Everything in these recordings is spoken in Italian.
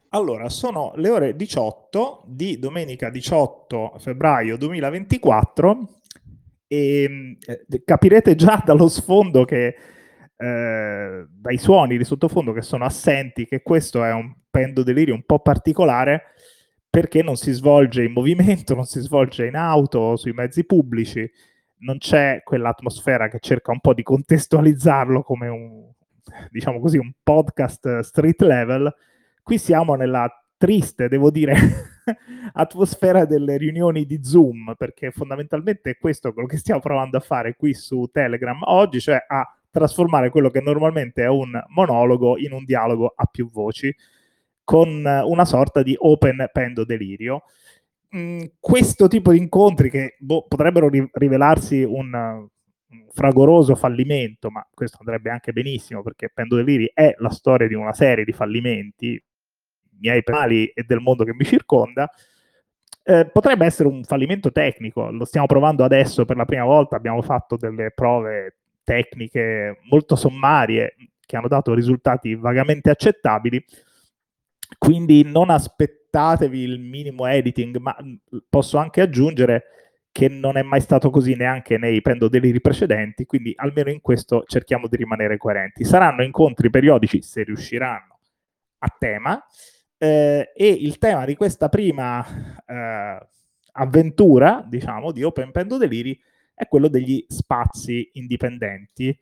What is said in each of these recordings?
Allora, sono le ore 18 di domenica 18 febbraio 2024 e capirete già dallo sfondo che, dai suoni di sottofondo che sono assenti, che questo è un Pendo Delirio un po' particolare perché non si svolge in movimento, non si svolge in auto o sui mezzi pubblici, non c'è quell'atmosfera che cerca un po' di contestualizzarlo come un, diciamo così, un podcast street level. Qui siamo nella triste, devo dire, atmosfera delle riunioni di Zoom, perché fondamentalmente è questo quello che stiamo provando a fare qui su Telegram oggi, cioè a trasformare quello che normalmente è un monologo in un dialogo a più voci, con una sorta di open pendo delirio. Questo tipo di incontri che potrebbero rivelarsi un fragoroso fallimento, ma questo andrebbe anche benissimo perché Pendo Deliri è la storia di una serie di fallimenti miei personali e del mondo che mi circonda. Potrebbe essere un fallimento tecnico, lo stiamo provando adesso per la prima volta, abbiamo fatto delle prove tecniche molto sommarie che hanno dato risultati vagamente accettabili, quindi non aspettatevi il minimo editing, ma posso anche aggiungere che non è mai stato così neanche nei pendodeliri precedenti, quindi almeno in questo cerchiamo di rimanere coerenti. Saranno incontri periodici, se riusciranno, a tema, e il tema di questa prima avventura, diciamo, di Open Pendo Deliri è quello degli spazi indipendenti.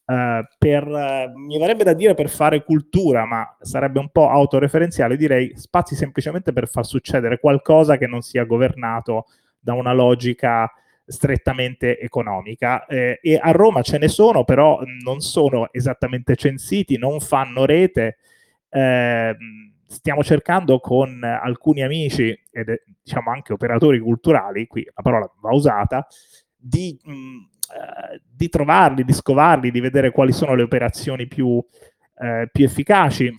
Mi verrebbe da dire per fare cultura, ma sarebbe un po' autoreferenziale, direi spazi semplicemente per far succedere qualcosa che non sia governato da una logica strettamente economica. E a Roma ce ne sono, però non sono esattamente censiti, non fanno rete. Stiamo cercando con alcuni amici ed diciamo anche operatori culturali, qui la parola va usata, di trovarli, di scovarli, di vedere quali sono le operazioni più efficaci.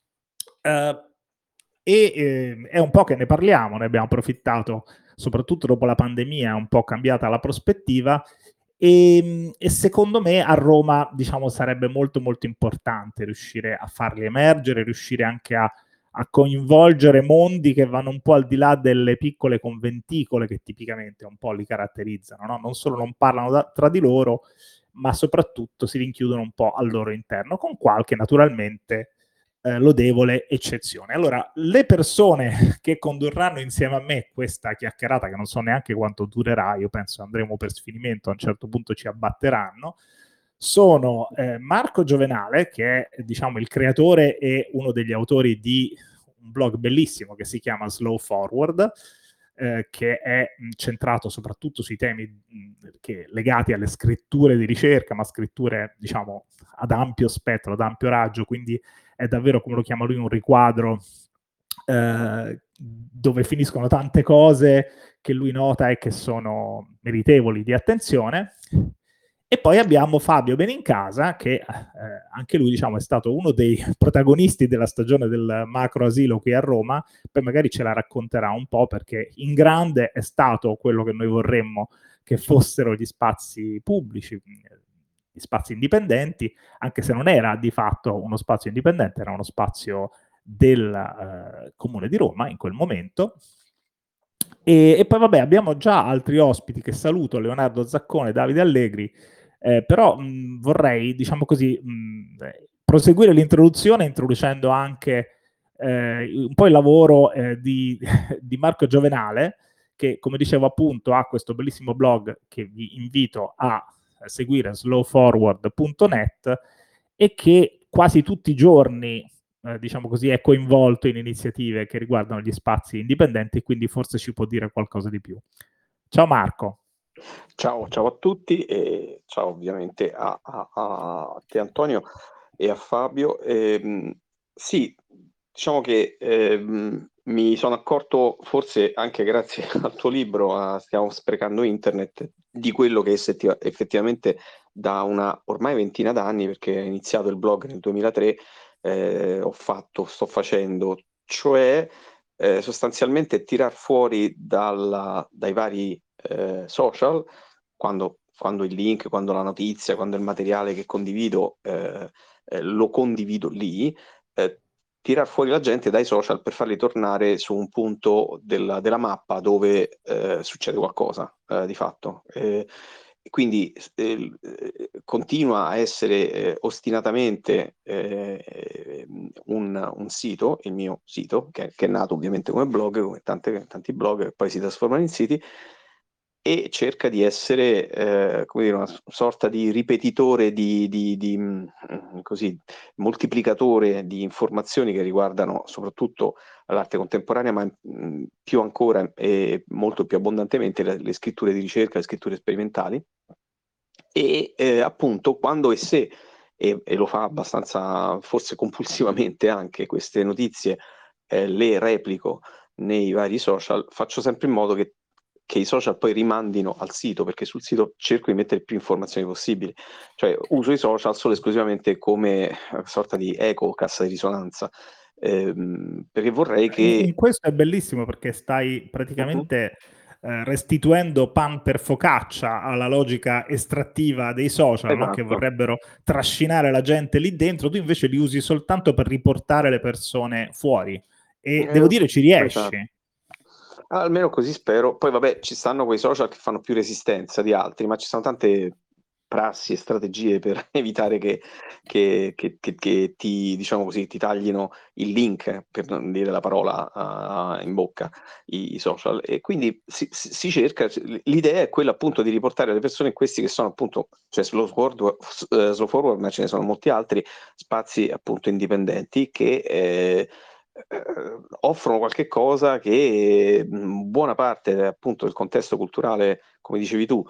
È un po' che ne parliamo, ne abbiamo approfittato, soprattutto dopo la pandemia, è un po' cambiata la prospettiva e secondo me a Roma, diciamo, sarebbe molto molto importante riuscire a farli emergere, riuscire anche a coinvolgere mondi che vanno un po' al di là delle piccole conventicole che tipicamente un po' li caratterizzano, no? Non solo non parlano tra di loro, ma soprattutto si rinchiudono un po' al loro interno, con qualche naturalmente lodevole eccezione. Allora, le persone che condurranno insieme a me questa chiacchierata, che non so neanche quanto durerà, io penso andremo per sfinimento, a un certo punto ci abbatteranno, sono Marco Giovenale, che è diciamo il creatore e uno degli autori di un blog bellissimo che si chiama Slow Forward, che è centrato soprattutto sui temi legati alle scritture di ricerca, ma scritture diciamo ad ampio spettro, ad ampio raggio, quindi è davvero, come lo chiama lui, un riquadro dove finiscono tante cose che lui nota e che sono meritevoli di attenzione. E poi abbiamo Fabio Benincasa, che anche lui diciamo, è stato uno dei protagonisti della stagione del macro asilo qui a Roma, poi magari ce la racconterà un po' perché in grande è stato quello che noi vorremmo che fossero gli spazi pubblici, gli spazi indipendenti, anche se non era di fatto uno spazio indipendente, era uno spazio del Comune di Roma in quel momento. E poi vabbè, abbiamo già altri ospiti che saluto, Leonardo Zaccone, Davide Allegri, però vorrei, diciamo così, proseguire l'introduzione introducendo anche un po' il lavoro di Marco Giovenale, che come dicevo appunto ha questo bellissimo blog che vi invito a seguire, slowforward.net, e che quasi tutti i giorni diciamo così, è coinvolto in iniziative che riguardano gli spazi indipendenti, quindi forse ci può dire qualcosa di più. Ciao Marco. Ciao a tutti e ciao ovviamente a te Antonio e a Fabio. Sì, diciamo che mi sono accorto, forse anche grazie al tuo libro, Stiamo sprecando internet, di quello che effettivamente da una ormai ventina d'anni, perché ho iniziato il blog nel 2003, sto facendo, cioè sostanzialmente tirar fuori dai vari social, quando il link, quando la notizia, quando il materiale che condivido, lo condivido lì, tirar fuori la gente dai social per farli tornare su un punto della mappa dove succede qualcosa di fatto. E quindi continua a essere ostinatamente un sito, il mio sito, che è nato ovviamente come blog, come tanti blog che poi si trasformano in siti, e cerca di essere come dire, una sorta di ripetitore, così, moltiplicatore di informazioni che riguardano soprattutto l'arte contemporanea, ma più ancora e molto più abbondantemente le scritture di ricerca, le scritture sperimentali. E appunto quando e se, e lo fa abbastanza forse compulsivamente anche, queste notizie le replico nei vari social, faccio sempre in modo che i social poi rimandino al sito, perché sul sito cerco di mettere più informazioni possibili. Cioè uso i social solo esclusivamente come sorta di eco, cassa di risonanza, perché vorrei In che... questo è bellissimo perché stai Mhm. praticamente restituendo pan per focaccia alla logica estrattiva dei social, no? Che Esatto. vorrebbero trascinare la gente lì dentro, tu invece li usi soltanto per riportare le persone fuori e devo dire ci Esatto. riesci. Almeno così spero. Poi vabbè, ci stanno quei social che fanno più resistenza di altri, ma ci sono tante prassi e strategie per evitare che ti, diciamo così, ti taglino il link, per non dire la parola in bocca, i social. E quindi si cerca, l'idea è quella appunto di riportare le persone in questi che sono appunto, cioè Slow Forward, ma ce ne sono molti altri, spazi appunto indipendenti che offrono qualche cosa che buona parte appunto del contesto culturale, come dicevi tu,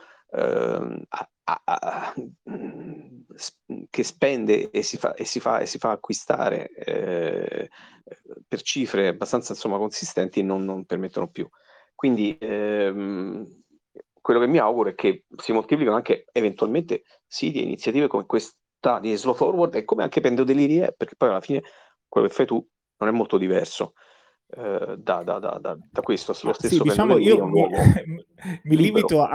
che spende e si fa acquistare per cifre abbastanza insomma consistenti, non permettono più. Quindi quello che mi auguro è che si moltiplichino anche eventualmente siti e iniziative come questa di Slow Forward, e come anche Pendolini, perché poi alla fine quello che fai tu non è molto diverso da questo. Lo Ma sì, stesso diciamo, Pendolini è io un mi, luogo mi libero. limito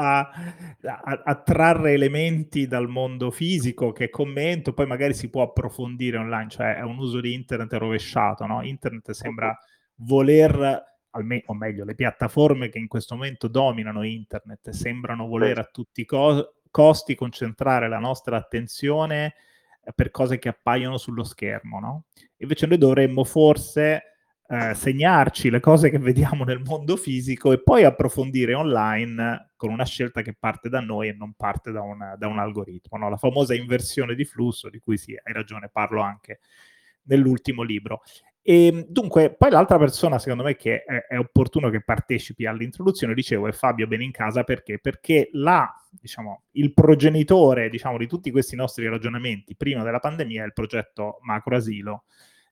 a trarre elementi dal mondo fisico che commento, poi magari si può approfondire online, cioè è un uso di internet rovesciato, no? Internet sembra voler, o meglio, le piattaforme che in questo momento dominano internet sembrano voler a tutti i costi concentrare la nostra attenzione per cose che appaiono sullo schermo, no? Invece noi dovremmo forse segnarci le cose che vediamo nel mondo fisico e poi approfondire online con una scelta che parte da noi e non parte da un algoritmo, no? La famosa inversione di flusso, di cui sì, hai ragione, parlo anche nell'ultimo libro. E dunque, poi l'altra persona, secondo me, che è opportuno che partecipi all'introduzione, dicevo, è Fabio Benincasa, perché? Perché diciamo, il progenitore, diciamo, di tutti questi nostri ragionamenti prima della pandemia è il progetto Macroasilo,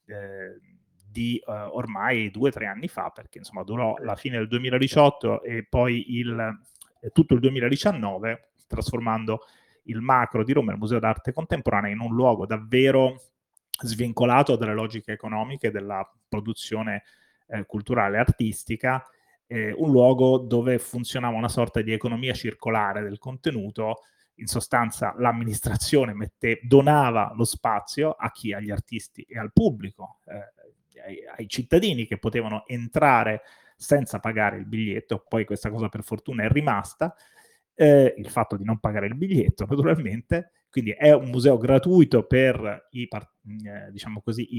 di ormai 2 o 3 anni fa, perché insomma durò la fine del 2018 e poi tutto il 2019, trasformando il Macro di Roma, il Museo d'Arte Contemporanea, in un luogo davvero svincolato dalle logiche economiche della produzione culturale e artistica, un luogo dove funzionava una sorta di economia circolare del contenuto. In sostanza l'amministrazione donava lo spazio a chi? Agli artisti e al pubblico, ai cittadini che potevano entrare senza pagare il biglietto. Poi questa cosa per fortuna è rimasta, il fatto di non pagare il biglietto naturalmente, quindi è un museo gratuito per diciamo così,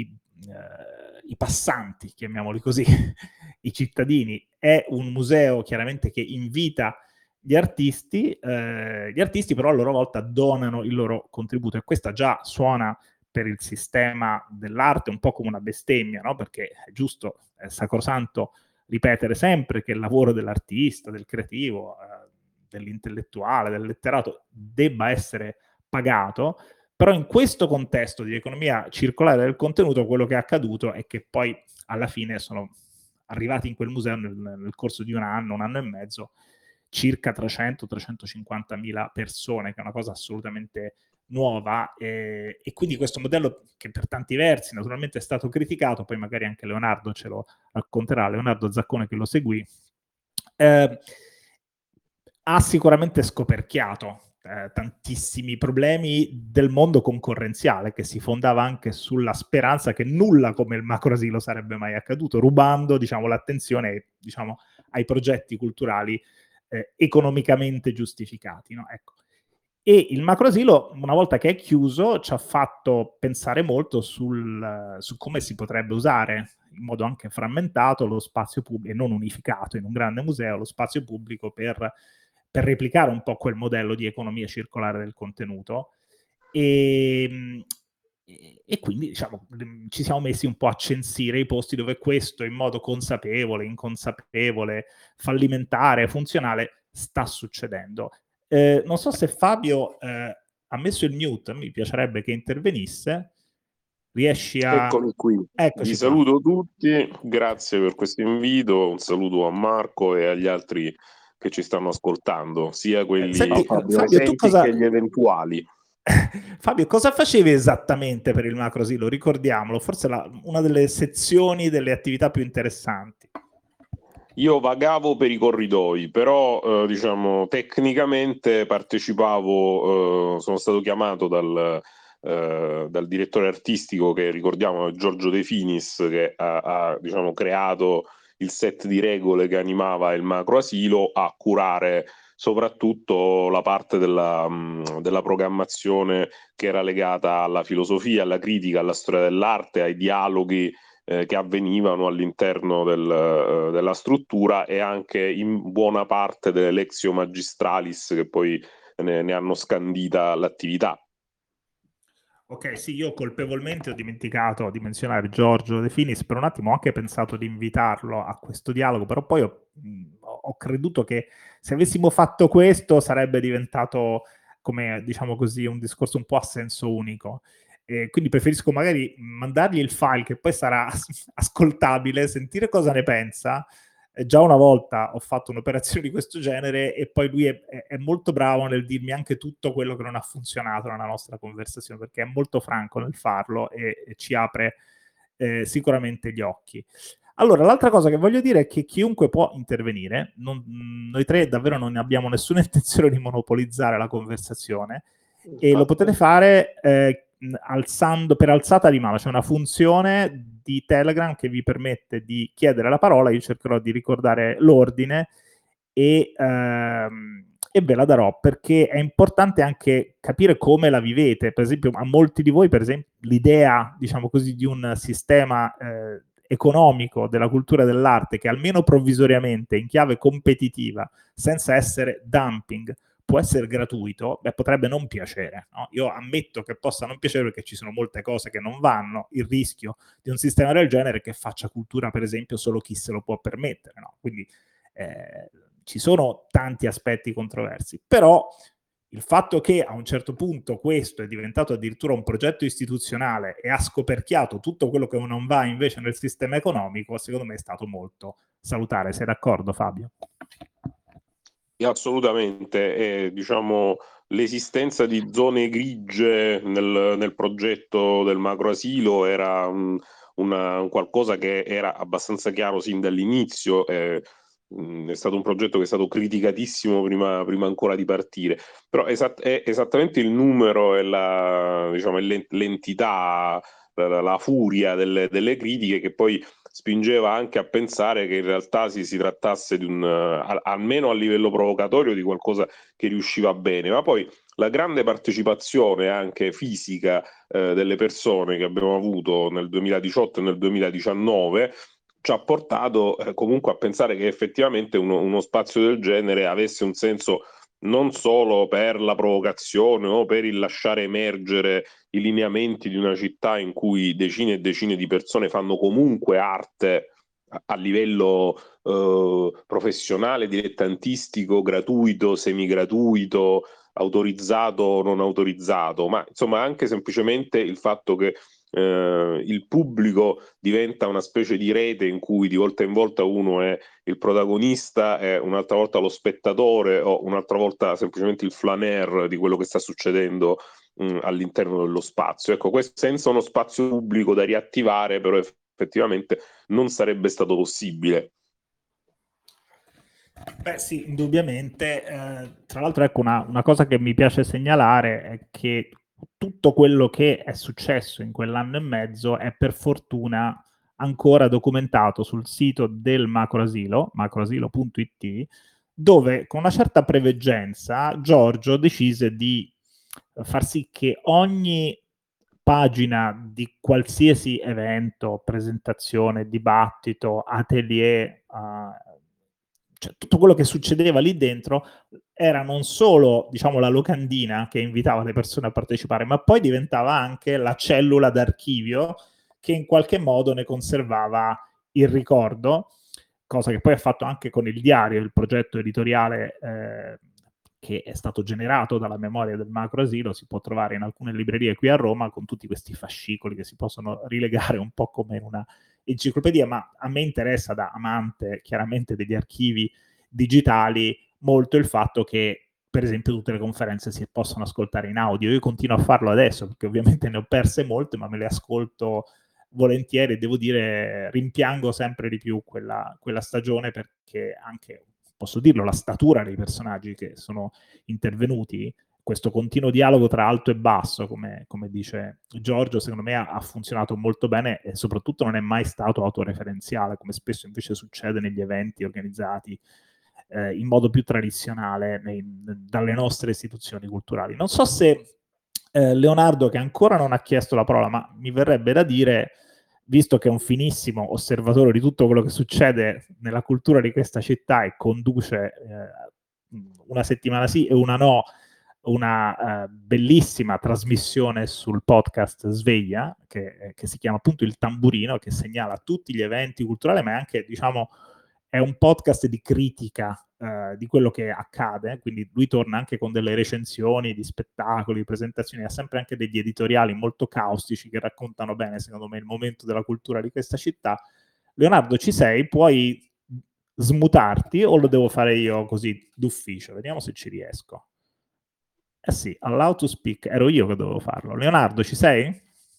i passanti, chiamiamoli così, i cittadini. È un museo chiaramente che invita gli artisti però a loro volta donano il loro contributo, e questa già suona per il sistema dell'arte un po' come una bestemmia, no? Perché è giusto, è sacrosanto ripetere sempre che il lavoro dell'artista, del creativo, dell'intellettuale, del letterato debba essere pagato, però in questo contesto di economia circolare del contenuto quello che è accaduto è che poi alla fine sono arrivati in quel museo nel corso di un anno e mezzo, circa 300-350 mila persone, che è una cosa assolutamente nuova, e quindi questo modello che per tanti versi naturalmente è stato criticato, poi magari anche Leonardo ce lo racconterà, Leonardo Zaccone che lo seguì, ha sicuramente scoperchiato tantissimi problemi del mondo concorrenziale, che si fondava anche sulla speranza che nulla come il macroasilo sarebbe mai accaduto, rubando, diciamo, l'attenzione, diciamo, ai progetti culturali economicamente giustificati, no? Ecco. E il macroasilo, una volta che è chiuso, ci ha fatto pensare molto su come si potrebbe usare in modo anche frammentato lo spazio pubblico e non unificato in un grande museo, lo spazio pubblico per replicare un po' quel modello di economia circolare del contenuto. E quindi, diciamo, ci siamo messi un po' a censire i posti dove questo in modo consapevole, inconsapevole, fallimentare, funzionale sta succedendo. Non so se Fabio ha messo il mute, mi piacerebbe che intervenisse. Riesci a... Eccomi qui, vi Eccoci qua. saluto tutti, grazie per questo invito, un saluto a Marco e agli altri che ci stanno ascoltando, sia quelli Senti, Fabio, presenti che gli eventuali. Fabio, cosa facevi esattamente per il macroasilo? Ricordiamolo, forse una delle sezioni delle attività più interessanti. Io vagavo per i corridoi, però diciamo tecnicamente partecipavo, sono stato chiamato dal direttore artistico che ricordiamo Giorgio De Finis, che ha diciamo, creato il set di regole che animava il macroasilo, a curare soprattutto la parte della programmazione che era legata alla filosofia, alla critica, alla storia dell'arte, ai dialoghi che avvenivano all'interno della struttura, e anche in buona parte delle Lectio Magistralis che poi ne hanno scandita l'attività. Ok, sì, io colpevolmente ho dimenticato di menzionare Giorgio De Finis, per un attimo ho anche pensato di invitarlo a questo dialogo, però poi ho creduto che se avessimo fatto questo sarebbe diventato, come diciamo così, un discorso un po' a senso unico. Quindi preferisco magari mandargli il file che poi sarà ascoltabile, sentire cosa ne pensa. Già una volta ho fatto un'operazione di questo genere e poi lui è molto bravo nel dirmi anche tutto quello che non ha funzionato nella nostra conversazione, perché è molto franco nel farlo e ci apre sicuramente gli occhi. Allora, l'altra cosa che voglio dire è che chiunque può intervenire, noi tre davvero non abbiamo nessuna intenzione di monopolizzare la conversazione, e lo potete fare alzando per alzata di mano. C'è una funzione di Telegram che vi permette di chiedere la parola, io cercherò di ricordare l'ordine e ve la darò, perché è importante anche capire come la vivete. Per esempio, a molti di voi, per esempio, l'idea, diciamo così, di un sistema economico della cultura e dell'arte che almeno provvisoriamente, in chiave competitiva, senza essere dumping, può essere gratuito, beh, potrebbe non piacere. No? Io ammetto che possa non piacere perché ci sono molte cose che non vanno. Il rischio di un sistema del genere è che faccia cultura, per esempio, solo chi se lo può permettere. No? Quindi ci sono tanti aspetti controversi, però il fatto che a un certo punto questo è diventato addirittura un progetto istituzionale e ha scoperchiato tutto quello che non va invece nel sistema economico, secondo me è stato molto salutare. Sei d'accordo, Fabio? Assolutamente, diciamo l'esistenza di zone grigie nel progetto del macroasilo era un qualcosa che era abbastanza chiaro sin dall'inizio. È stato un progetto che è stato criticatissimo prima ancora di partire, però è esattamente il numero e diciamo, l'entità, la furia delle critiche che poi spingeva anche a pensare che in realtà si trattasse di almeno a livello provocatorio, di qualcosa che riusciva bene. Ma poi la grande partecipazione anche fisica delle persone che abbiamo avuto nel 2018 e nel 2019 ci ha portato comunque a pensare che effettivamente uno spazio del genere avesse un senso non solo per la provocazione o per il lasciare emergere i lineamenti di una città in cui decine e decine di persone fanno comunque arte a livello professionale, dilettantistico, gratuito, semigratuito, autorizzato o non autorizzato, ma insomma anche semplicemente il fatto che il pubblico diventa una specie di rete in cui di volta in volta uno è il protagonista, è un'altra volta lo spettatore, o un'altra volta semplicemente il flaneur di quello che sta succedendo all'interno dello spazio. Ecco, questo senza uno spazio pubblico da riattivare, però effettivamente non sarebbe stato possibile. Beh sì, indubbiamente. Tra l'altro, ecco, una cosa che mi piace segnalare è che tutto quello che è successo in quell'anno e mezzo è per fortuna ancora documentato sul sito del macroasilo, macroasilo.it, dove con una certa preveggenza Giorgio decise di far sì che ogni pagina di qualsiasi evento, presentazione, dibattito, atelier, cioè tutto quello che succedeva lì dentro era non solo, diciamo, la locandina che invitava le persone a partecipare, ma poi diventava anche la cellula d'archivio che in qualche modo ne conservava il ricordo, cosa che poi ha fatto anche con il diario, il progetto editoriale che è stato generato dalla memoria del macroasilo, si può trovare in alcune librerie qui a Roma con tutti questi fascicoli che si possono rilegare un po' come in una enciclopedia, ma a me interessa da amante chiaramente degli archivi digitali molto il fatto che per esempio tutte le conferenze si possono ascoltare in audio. Io continuo a farlo adesso perché ovviamente ne ho perse molte, ma me le ascolto volentieri. Devo dire, rimpiango sempre di più quella stagione perché anche, posso dirlo, la statura dei personaggi che sono intervenuti, questo continuo dialogo tra alto e basso, come dice Giorgio, secondo me ha funzionato molto bene e soprattutto non è mai stato autoreferenziale, come spesso invece succede negli eventi organizzati in modo più tradizionale dalle nostre istituzioni culturali. Non so se Leonardo, che ancora non ha chiesto la parola, ma mi verrebbe da dire, visto che è un finissimo osservatore di tutto quello che succede nella cultura di questa città e conduce una settimana sì e una no, una bellissima trasmissione sul podcast Sveglia, che si chiama appunto Il Tamburino, che segnala tutti gli eventi culturali, ma è anche, diciamo, è un podcast di critica di quello che accade, quindi lui torna anche con delle recensioni di spettacoli, presentazioni, ha sempre anche degli editoriali molto caustici che raccontano bene, secondo me, il momento della cultura di questa città. Leonardo, ci sei? Puoi smutarti o lo devo fare io così d'ufficio? Vediamo se ci riesco. Eh sì, allow to speak, ero io che dovevo farlo. Leonardo, ci sei?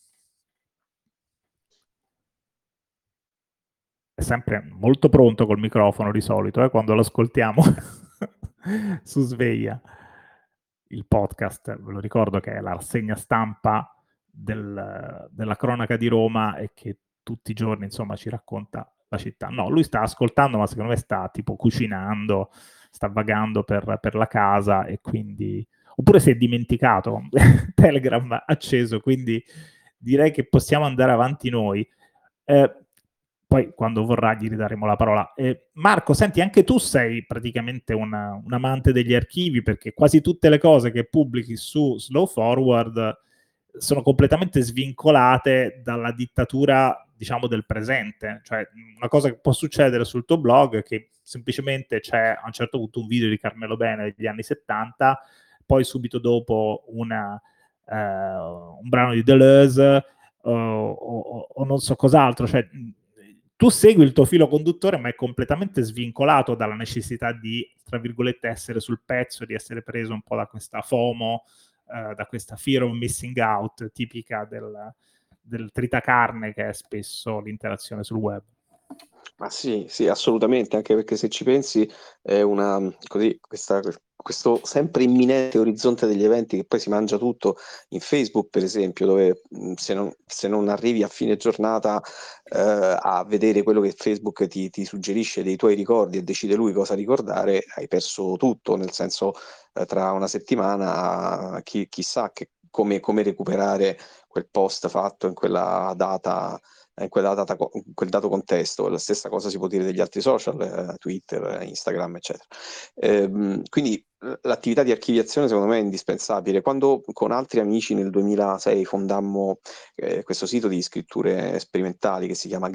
È sempre molto pronto col microfono di solito, quando lo ascoltiamo su Sveglia. Il podcast, ve lo ricordo che è la rassegna stampa della cronaca di Roma e che tutti i giorni, insomma, ci racconta la città. No, lui sta ascoltando, ma secondo me sta tipo cucinando, sta vagando per la casa e quindi... Oppure si è dimenticato Telegram acceso, quindi direi che possiamo andare avanti noi. Eh, Poi quando vorrà gli ridaremo la parola. Marco, senti, anche tu sei praticamente un amante degli archivi perché quasi tutte le cose che pubblichi su Slow Forward sono completamente svincolate dalla dittatura, diciamo, del presente. Cioè, una cosa che può succedere sul tuo blog è che semplicemente c'è a un certo punto un video di Carmelo Bene degli anni 70, poi subito dopo un brano di Deleuze, o non so cos'altro, cioè tu segui il tuo filo conduttore ma è completamente svincolato dalla necessità di, tra virgolette, essere sul pezzo, di essere preso un po' da questa FOMO, da questa fear of missing out tipica del tritacarne che è spesso l'interazione sul web. Ma sì, sì, assolutamente, anche perché se ci pensi è una, così, questo sempre imminente orizzonte degli eventi che poi si mangia tutto in Facebook, per esempio, dove se non arrivi a fine giornata a vedere quello che Facebook ti suggerisce dei tuoi ricordi e decide lui cosa ricordare, hai perso tutto, nel senso tra una settimana chissà come recuperare quel post fatto in quel dato contesto. La stessa cosa si può dire degli altri social, Twitter, Instagram, eccetera. Quindi l'attività di archiviazione secondo me è indispensabile. Quando con altri amici nel 2006 fondammo questo sito di scritture sperimentali che si chiama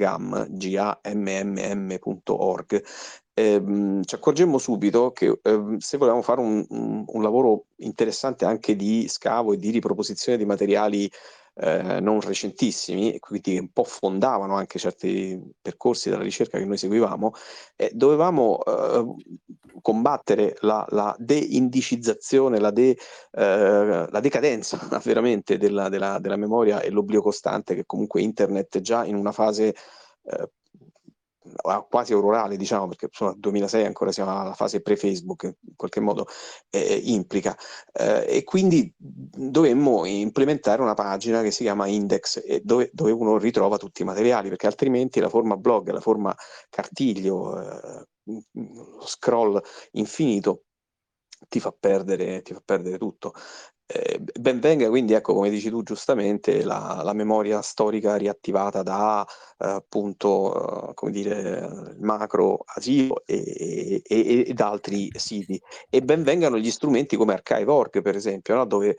GAMMM.org, ci accorgemmo subito che se volevamo fare un lavoro interessante anche di scavo e di riproposizione di materiali non recentissimi, e quindi un po' fondavano anche certi percorsi della ricerca che noi seguivamo, dovevamo combattere la deindicizzazione, la decadenza veramente della memoria e l'oblio costante che comunque internet già in una fase quasi rurale, diciamo, perché insomma, 2006 ancora siamo alla fase pre-Facebook, in qualche modo implica, e quindi dovemmo implementare una pagina che si chiama Index, dove uno ritrova tutti i materiali, perché altrimenti la forma blog, la forma cartiglio, lo scroll infinito ti fa perdere tutto. Ben venga quindi, ecco, come dici tu giustamente, la memoria storica riattivata da appunto, come dire, il macro asilo ed altri siti, e ben vengano gli strumenti come Archive.org, per esempio, no? Dove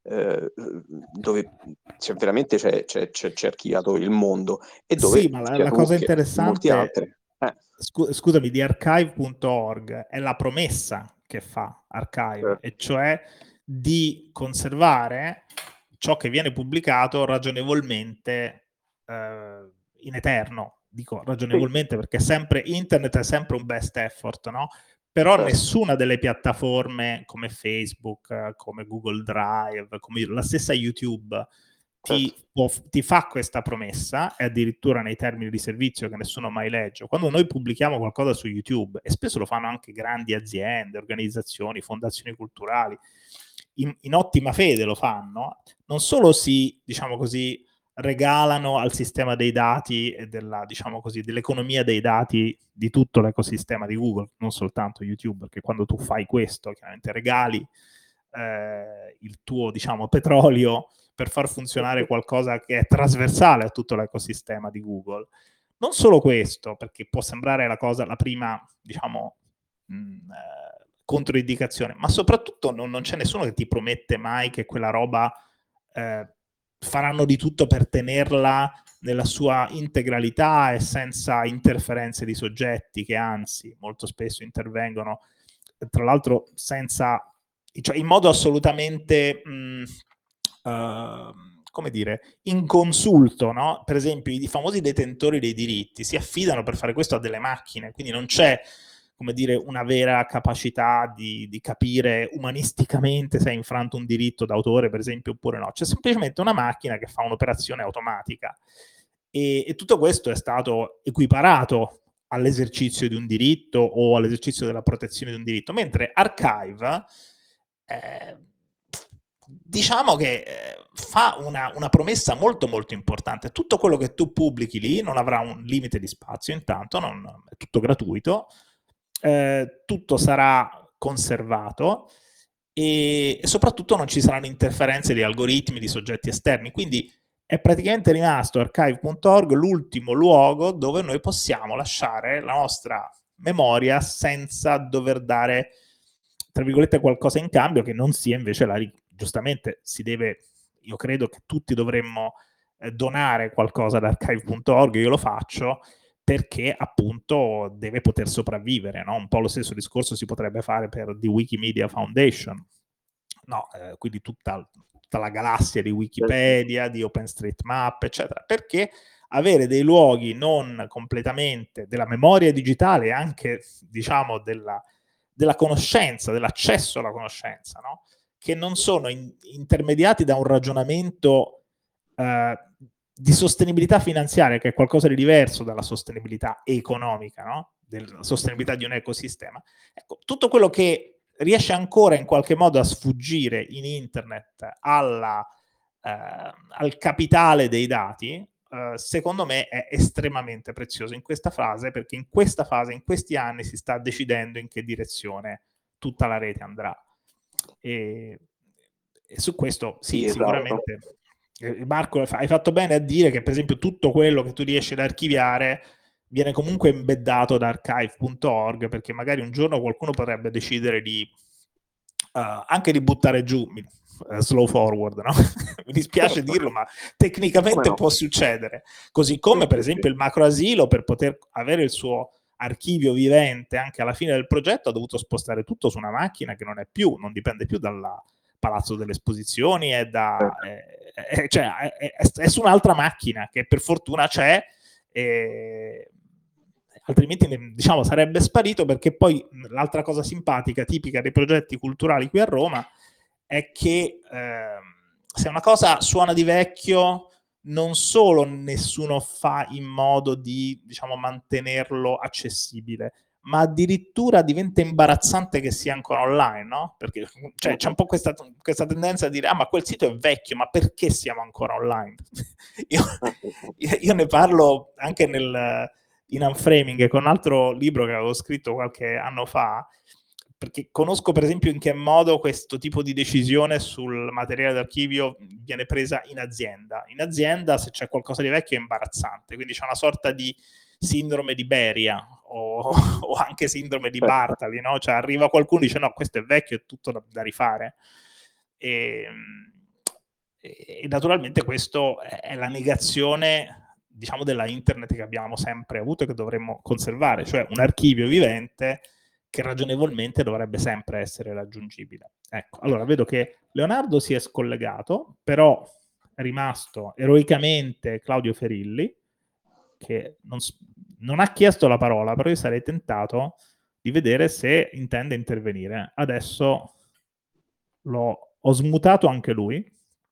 veramente c'è archiviato il mondo, e Sì, dove ma sia la tu cosa che molti altri. interessante, scusami, di archive.org è la promessa che fa Archive, Certo. e cioè di conservare ciò che viene pubblicato ragionevolmente in eterno. Dico Sì, ragionevolmente perché sempre internet è sempre un best effort, no? Però certo. nessuna delle piattaforme come Facebook, come Google Drive, come la stessa YouTube ti fa questa promessa, e addirittura nei termini di servizio che nessuno mai legge. Quando noi pubblichiamo qualcosa su YouTube, e spesso lo fanno anche grandi aziende, organizzazioni, fondazioni culturali, in ottima fede lo fanno, non solo si, diciamo così, regalano al sistema dei dati e diciamo così, dell'economia dei dati di tutto l'ecosistema di Google, non soltanto YouTube, perché quando tu fai questo, chiaramente regali il tuo, diciamo, petrolio per far funzionare qualcosa che è trasversale a tutto l'ecosistema di Google. Non solo questo, perché può sembrare la prima, diciamo, controindicazione, ma soprattutto non c'è nessuno che ti promette mai che quella roba faranno di tutto per tenerla nella sua integralità e senza interferenze di soggetti che anzi molto spesso intervengono, tra l'altro senza, cioè in modo assolutamente come dire, inconsulto, no? Per esempio i famosi detentori dei diritti si affidano per fare questo a delle macchine, quindi non c'è, come dire, una vera capacità di capire umanisticamente se hai infranto un diritto d'autore, per esempio, oppure no. C'è semplicemente una macchina che fa un'operazione automatica, e tutto questo è stato equiparato all'esercizio di un diritto o all'esercizio della protezione di un diritto, mentre Archive diciamo che fa una promessa molto molto importante. Tutto quello che tu pubblichi lì non avrà un limite di spazio, intanto è tutto gratuito, tutto sarà conservato, e soprattutto non ci saranno interferenze di algoritmi, di soggetti esterni, quindi è praticamente rimasto archive.org l'ultimo luogo dove noi possiamo lasciare la nostra memoria senza dover dare, tra virgolette, qualcosa in cambio che non sia invece giustamente si deve, io credo che tutti dovremmo donare qualcosa ad archive.org, io lo faccio, perché appunto deve poter sopravvivere, no? Un po' lo stesso discorso si potrebbe fare per The Wikimedia Foundation, no? Quindi tutta la galassia di Wikipedia, di OpenStreetMap, eccetera, perché avere dei luoghi non completamente della memoria digitale e anche, diciamo, della conoscenza, dell'accesso alla conoscenza, no? Che non sono intermediati da un ragionamento di sostenibilità finanziaria, che è qualcosa di diverso dalla sostenibilità economica, no? Della sostenibilità di un ecosistema. Ecco, tutto quello che riesce ancora in qualche modo a sfuggire in internet al capitale dei dati, secondo me è estremamente prezioso in questa fase, perché in questa fase, in questi anni, si sta decidendo in che direzione tutta la rete andrà. E su questo sì, esatto. Sicuramente Marco, hai fatto bene a dire che per esempio tutto quello che tu riesci ad archiviare viene comunque embeddato da archive.org, perché magari un giorno qualcuno potrebbe decidere di anche di buttare giù slow forward, no? Mi dispiace dirlo, ma tecnicamente può succedere, così come per esempio il macro asilo, per poter avere il suo archivio vivente anche alla fine del progetto, ha dovuto spostare tutto su una macchina che non dipende più dal Palazzo delle Esposizioni, cioè, è su un'altra macchina che per fortuna c'è, altrimenti, diciamo, sarebbe sparito, perché poi l'altra cosa simpatica, tipica dei progetti culturali qui a Roma, è che se una cosa suona di vecchio non solo nessuno fa in modo di, diciamo, mantenerlo accessibile, ma addirittura diventa imbarazzante che sia ancora online, no? Perché cioè, c'è un po' questa tendenza a dire, ah, ma quel sito è vecchio, ma perché siamo ancora online? io ne parlo anche in Unframing, con un altro libro che avevo scritto qualche anno fa, perché conosco per esempio in che modo questo tipo di decisione sul materiale d'archivio viene presa in azienda. In azienda, se c'è qualcosa di vecchio, è imbarazzante, quindi c'è una sorta di sindrome di Beria o anche sindrome di Bartali, no? Cioè arriva qualcuno e dice no, questo è vecchio, è tutto da rifare. E naturalmente questo è la negazione, diciamo, della internet che abbiamo sempre avuto e che dovremmo conservare, cioè un archivio vivente che ragionevolmente dovrebbe sempre essere raggiungibile. Ecco, allora vedo che Leonardo si è scollegato, però è rimasto eroicamente Claudio Ferilli, che non ha chiesto la parola, però io sarei tentato di vedere se intende intervenire. Adesso ho smutato anche lui,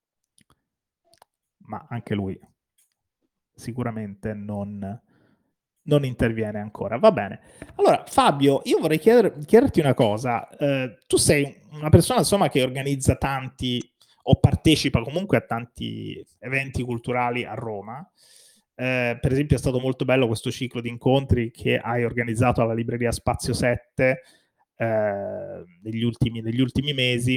ma anche lui sicuramente non interviene ancora. Va bene. Allora, Fabio, io vorrei chiederti una cosa. Tu sei una persona, insomma, che organizza tanti o partecipa comunque a tanti eventi culturali a Roma. Per esempio è stato molto bello questo ciclo di incontri che hai organizzato alla libreria Spazio 7 negli ultimi mesi.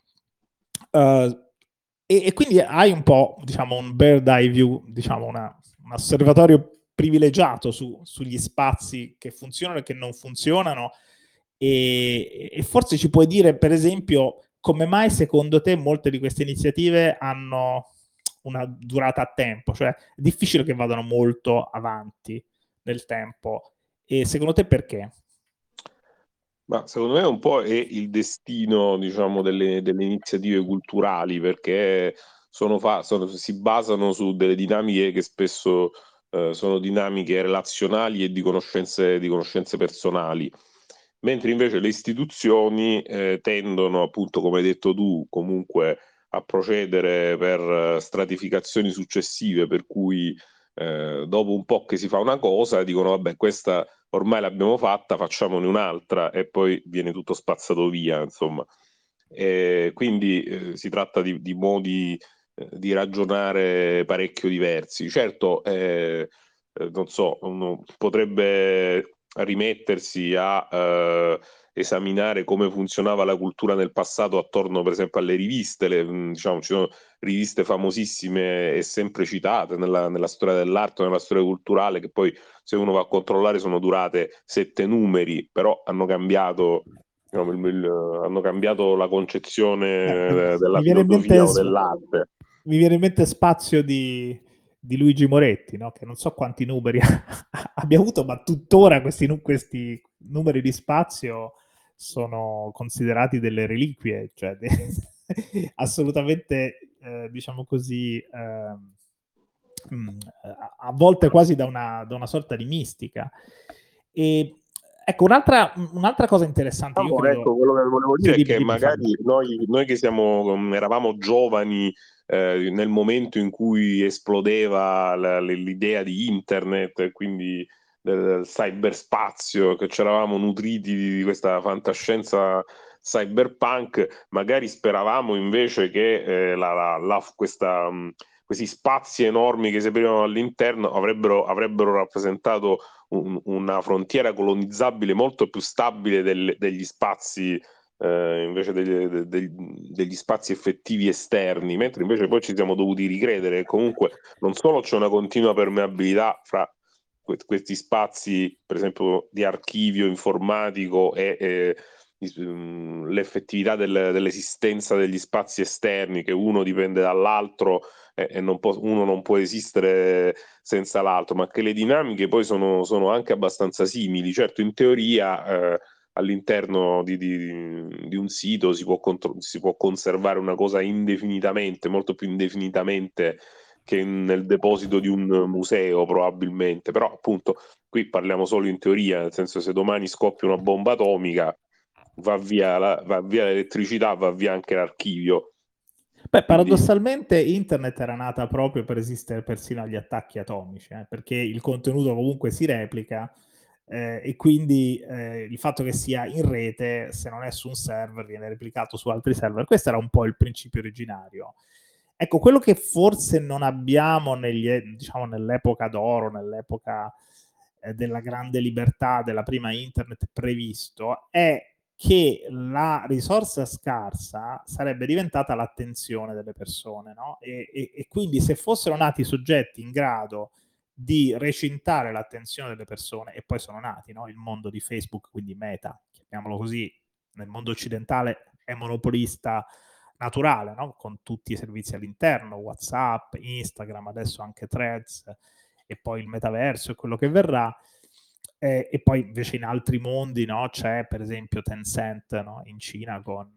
E quindi hai un po', diciamo, un bird eye view, diciamo, un osservatorio privilegiato sugli spazi che funzionano e che non funzionano, e forse ci puoi dire, per esempio, come mai secondo te molte di queste iniziative hanno una durata a tempo, cioè è difficile che vadano molto avanti nel tempo, e secondo te perché? Ma secondo me un po' è il destino, diciamo, delle iniziative culturali, perché si basano su delle dinamiche che spesso sono dinamiche relazionali e di conoscenze personali, mentre invece le istituzioni tendono, appunto, come hai detto tu, comunque a procedere per stratificazioni successive, per cui dopo un po' che si fa una cosa dicono vabbè, questa ormai l'abbiamo fatta, facciamone un'altra, e poi viene tutto spazzato via, insomma. Quindi si tratta di modi di ragionare parecchio diversi. Certo, non so, uno potrebbe rimettersi a esaminare come funzionava la cultura nel passato attorno, per esempio, alle riviste. Diciamo, ci sono riviste famosissime e sempre citate nella storia dell'arte, nella storia culturale, che poi, se uno va a controllare, sono durate 7 numeri, però hanno cambiato, diciamo, hanno cambiato la concezione della Mi viene in mente, filosofia o dell'arte. mi viene in mente Spazio di Luigi Moretti, no? Che non so quanti numeri abbia avuto, ma tuttora questi numeri di Spazio sono considerati delle reliquie, cioè assolutamente, diciamo così, a volte quasi da una sorta di mistica. E ecco, un'altra cosa interessante, io credo... Ecco, quello che volevo dire è che dimmi, magari noi che eravamo giovani nel momento in cui esplodeva l'idea di internet, quindi del cyberspazio, che ci eravamo nutriti di questa fantascienza cyberpunk, magari speravamo invece che questi spazi enormi che si aprivano all'interno avrebbero rappresentato una frontiera colonizzabile molto più stabile degli spazi, invece degli spazi effettivi esterni, mentre invece poi ci siamo dovuti ricredere. Comunque non solo c'è una continua permeabilità fra questi spazi, per esempio, di archivio informatico e l'effettività dell'esistenza degli spazi esterni, che uno dipende dall'altro e uno non può esistere senza l'altro, ma che le dinamiche poi sono anche abbastanza simili. Certo, in teoria all'interno di un sito si può conservare una cosa indefinitamente, molto più indefinitamente che nel deposito di un museo, probabilmente. Però appunto qui parliamo solo in teoria, nel senso, se domani scoppia una bomba atomica va via l'elettricità, va via anche l'archivio. Beh, paradossalmente internet era nata proprio per resistere persino agli attacchi atomici, perché il contenuto comunque si replica, e quindi il fatto che sia in rete, se non è su un server, viene replicato su altri server. Questo era un po' il principio originario. Ecco, quello che forse non abbiamo diciamo, nell'epoca d'oro, nell'epoca della grande libertà della prima internet previsto, è che la risorsa scarsa sarebbe diventata l'attenzione delle persone, no? E quindi se fossero nati soggetti in grado di recintare l'attenzione delle persone, e poi sono nati, no? Il mondo di Facebook, quindi Meta, chiamiamolo così, nel mondo occidentale è monopolista naturale, no? Con tutti i servizi all'interno, WhatsApp, Instagram, adesso anche Threads, e poi il metaverso e quello che verrà. E poi invece in altri mondi, no, c'è per esempio Tencent, no, in Cina con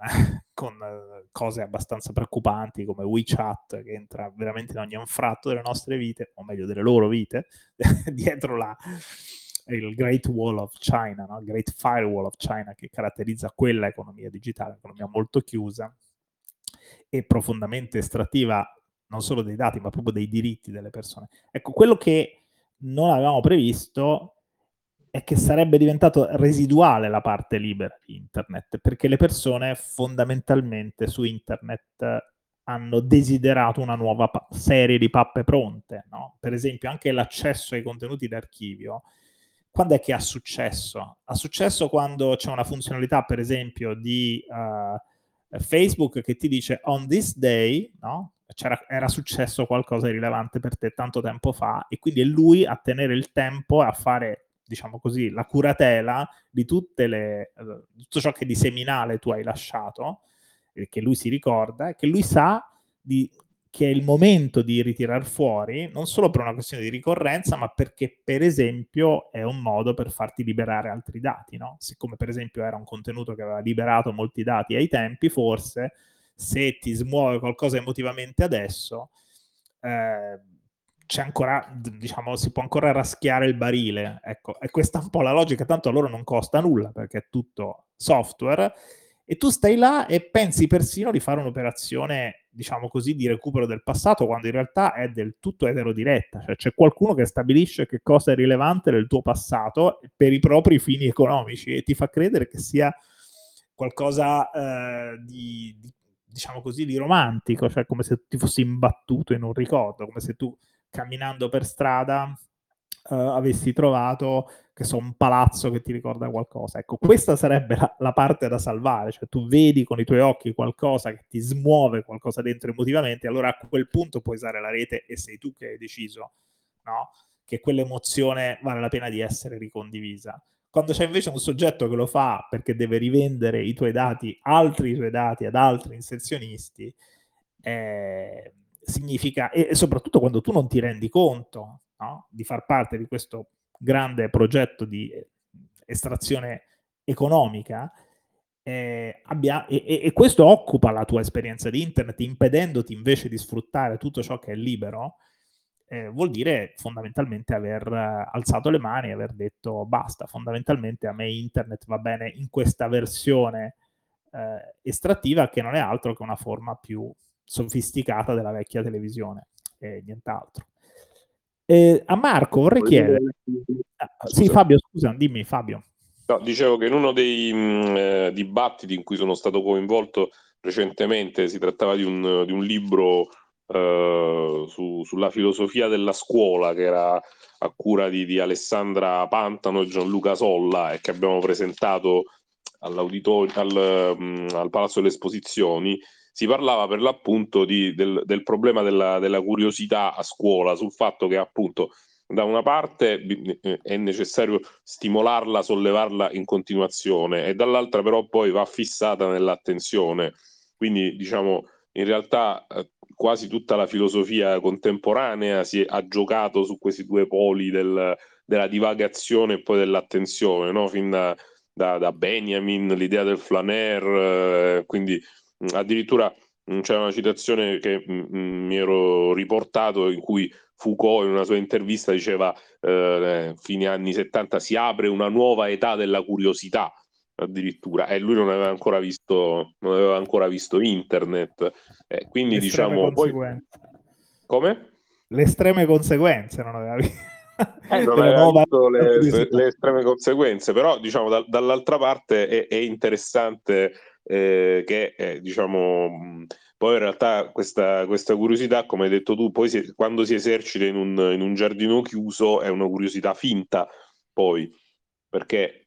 cose abbastanza preoccupanti come WeChat, che entra veramente in ogni anfratto delle nostre vite, o meglio delle loro vite, dietro il Great Wall of China, no? Il Great Firewall of China, che caratterizza quella economia digitale, un'economia molto chiusa e profondamente estrattiva non solo dei dati, ma proprio dei diritti delle persone. Ecco, quello che non avevamo previsto è che sarebbe diventato residuale la parte libera di internet, perché le persone fondamentalmente su internet hanno desiderato una nuova serie di pappe pronte, no? Per esempio anche l'accesso ai contenuti d'archivio. Quando è che ha successo? Ha successo quando c'è una funzionalità, per esempio, di Facebook che ti dice on this day, no? Era successo qualcosa di rilevante per te tanto tempo fa, e quindi è lui a tenere il tempo e a fare, diciamo così, la curatela di tutto ciò che di seminale tu hai lasciato, che lui si ricorda, che lui sa che è il momento di ritirar fuori, non solo per una questione di ricorrenza, ma perché, per esempio, è un modo per farti liberare altri dati, no? Siccome, per esempio, era un contenuto che aveva liberato molti dati ai tempi, forse, se ti smuove qualcosa emotivamente adesso, c'è ancora, diciamo, si può ancora raschiare il barile, ecco, e questa è un po' la logica, tanto a loro non costa nulla, perché è tutto software, e tu stai là e pensi persino di fare un'operazione, diciamo così, di recupero del passato, quando in realtà è del tutto eterodiretta, cioè c'è qualcuno che stabilisce che cosa è rilevante del tuo passato per i propri fini economici e ti fa credere che sia qualcosa diciamo così, di romantico, cioè come se ti fossi imbattuto in un ricordo, come se tu camminando per strada avessi trovato, che so, un palazzo che ti ricorda qualcosa. Ecco, questa sarebbe la parte da salvare, cioè tu vedi con i tuoi occhi qualcosa che ti smuove qualcosa dentro emotivamente, allora a quel punto puoi usare la rete e sei tu che hai deciso, no? Che quell'emozione vale la pena di essere ricondivisa. Quando c'è invece un soggetto che lo fa perché deve rivendere i tuoi dati, altri tuoi dati ad altri inserzionisti, significa, e soprattutto quando tu non ti rendi conto, no? Di far parte di questo grande progetto di estrazione economica, e questo occupa la tua esperienza di internet, impedendoti invece di sfruttare tutto ciò che è libero, vuol dire fondamentalmente aver alzato le mani e aver detto basta, fondamentalmente a me internet va bene in questa versione estrattiva, che non è altro che una forma più sofisticata della vecchia televisione e nient'altro. A Marco vorrei chiedere, sì Fabio, scusa, dimmi Fabio. No, dicevo che in uno dei dibattiti in cui sono stato coinvolto recentemente si trattava di un libro sulla filosofia della scuola, che era a cura di Alessandra Pantano e Gianluca Solla, e che abbiamo presentato al Palazzo delle Esposizioni. Si parlava per l'appunto del problema della curiosità a scuola, sul fatto che appunto da una parte è necessario stimolarla, sollevarla in continuazione, e dall'altra però poi va fissata nell'attenzione. Quindi diciamo, in realtà quasi tutta la filosofia contemporanea ha giocato su questi due poli della divagazione e poi dell'attenzione, no? Fin da Benjamin, l'idea del flaneur, quindi addirittura c'è una citazione che mi ero riportato in cui Foucault in una sua intervista diceva fine anni 70 si apre una nuova età della curiosità, addirittura, e lui non aveva ancora visto internet, quindi Le estreme diciamo poi conseguenze. come? Le estreme conseguenze non aveva visto. Non Della aveva nuova visto curiosità. le estreme conseguenze, però diciamo dall'altra parte è interessante che diciamo poi in realtà questa curiosità, come hai detto tu, poi quando si esercita in un giardino chiuso è una curiosità finta, poi, perché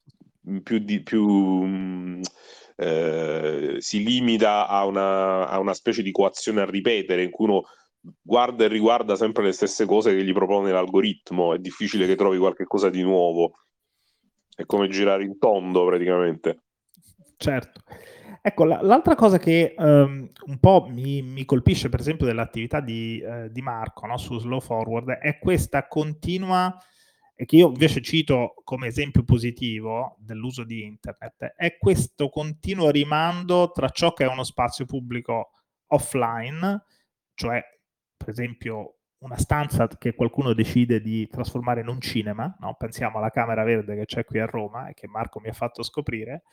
si limita a una specie di coazione a ripetere in cui uno guarda e riguarda sempre le stesse cose che gli propone l'algoritmo, è difficile che trovi qualche cosa di nuovo, è come girare in tondo praticamente. Certo. Ecco, l'altra cosa che un po' mi colpisce, per esempio, dell'attività di Marco, no, su Slow Forward, è questa continua, e che io invece cito come esempio positivo dell'uso di internet, è questo continuo rimando tra ciò che è uno spazio pubblico offline, cioè per esempio una stanza che qualcuno decide di trasformare in un cinema, no? Pensiamo alla Camera Verde che c'è qui a Roma e che Marco mi ha fatto scoprire,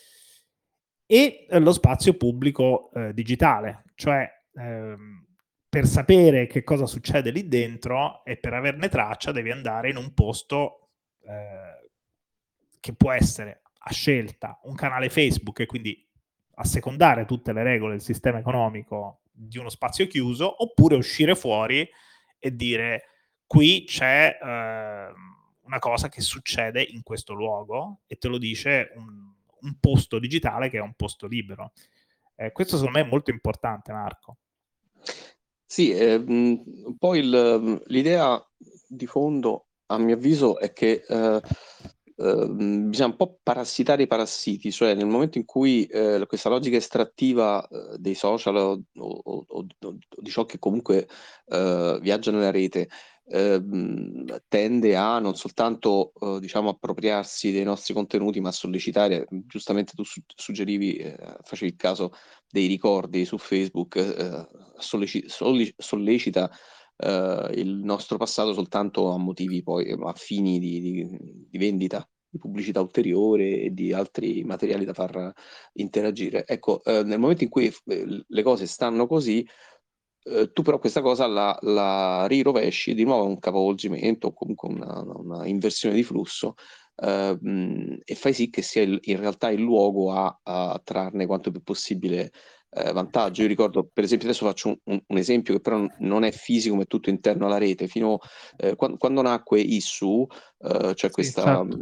e lo spazio pubblico digitale, cioè per sapere che cosa succede lì dentro e per averne traccia devi andare in un posto che può essere a scelta un canale Facebook e quindi assecondare tutte le regole del sistema economico di uno spazio chiuso, oppure uscire fuori e dire qui c'è una cosa che succede in questo luogo e te lo dice un posto digitale che è un posto libero. Questo secondo me è molto importante, Marco. Sì, poi l'idea di fondo, a mio avviso, è che bisogna un po' parassitare i parassiti, cioè nel momento in cui questa logica estrattiva dei social o di ciò che comunque viaggia nella rete tende a non soltanto diciamo appropriarsi dei nostri contenuti, ma a sollecitare, giustamente tu suggerivi, facevi il caso dei ricordi su Facebook, sollecita il nostro passato soltanto a motivi poi, a fini di vendita, di pubblicità ulteriore e di altri materiali da far interagire. Ecco, nel momento in cui le cose stanno così, tu però questa cosa la rirovesci di nuovo a un capovolgimento o comunque una inversione di flusso e fai sì che sia in realtà il luogo a trarne quanto più possibile vantaggio. Io ricordo, per esempio, adesso faccio un esempio che però non è fisico, ma è tutto interno alla rete. Quando nacque Issu, c'è Sì, certo.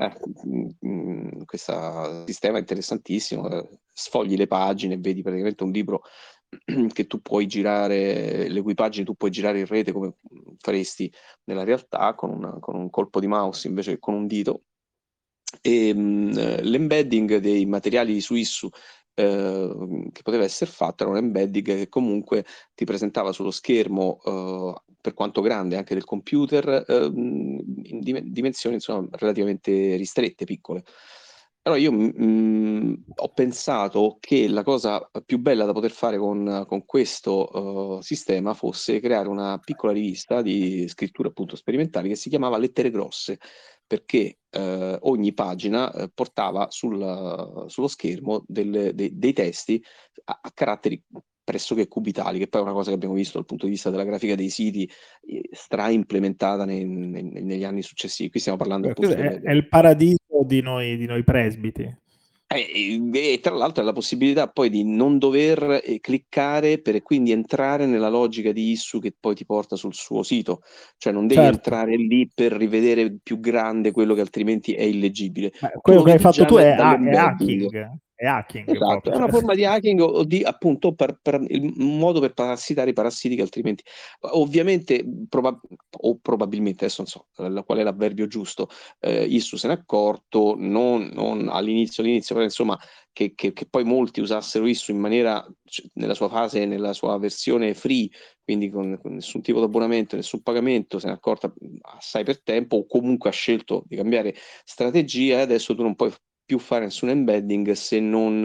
questo sistema interessantissimo, sfogli le pagine e vedi praticamente un libro che tu puoi girare, le cui pagine tu puoi girare in rete come faresti nella realtà con un colpo di mouse invece che con un dito. E l'embedding dei materiali su Issu che poteva essere fatto era un embedding che comunque ti presentava sullo schermo, per quanto grande anche del computer, in dimensioni insomma relativamente ristrette, piccole. Allora io ho pensato che la cosa più bella da poter fare con questo sistema fosse creare una piccola rivista di scritture appunto sperimentali che si chiamava Lettere Grosse, perché ogni pagina portava sullo schermo dei testi a caratteri pressoché cubitali, che poi è una cosa che abbiamo visto dal punto di vista della grafica dei siti stra-implementata negli anni successivi. Qui stiamo parlando appunto È il paradiso di noi presbiti. E tra l'altro è la possibilità poi di non dover cliccare per quindi entrare nella logica di Issu che poi ti porta sul suo sito, cioè non devi Certo. entrare lì per rivedere più grande quello che altrimenti è illeggibile. Tu Quello lo che hai vedi fatto già tu è dall'embedding. hacking Esatto, proprio. è una Cioè. forma di hacking o di appunto un modo per parassitare i parassiti che altrimenti ovviamente o probabilmente adesso non so qual è l'avverbio giusto, Issu se n'è accorto non all'inizio, però insomma che poi molti usassero Issu in maniera nella sua fase, nella sua versione free, quindi con nessun tipo di abbonamento, nessun pagamento, se n'è accorta assai per tempo o comunque ha scelto di cambiare strategia e adesso tu non puoi più fare nessun embedding se non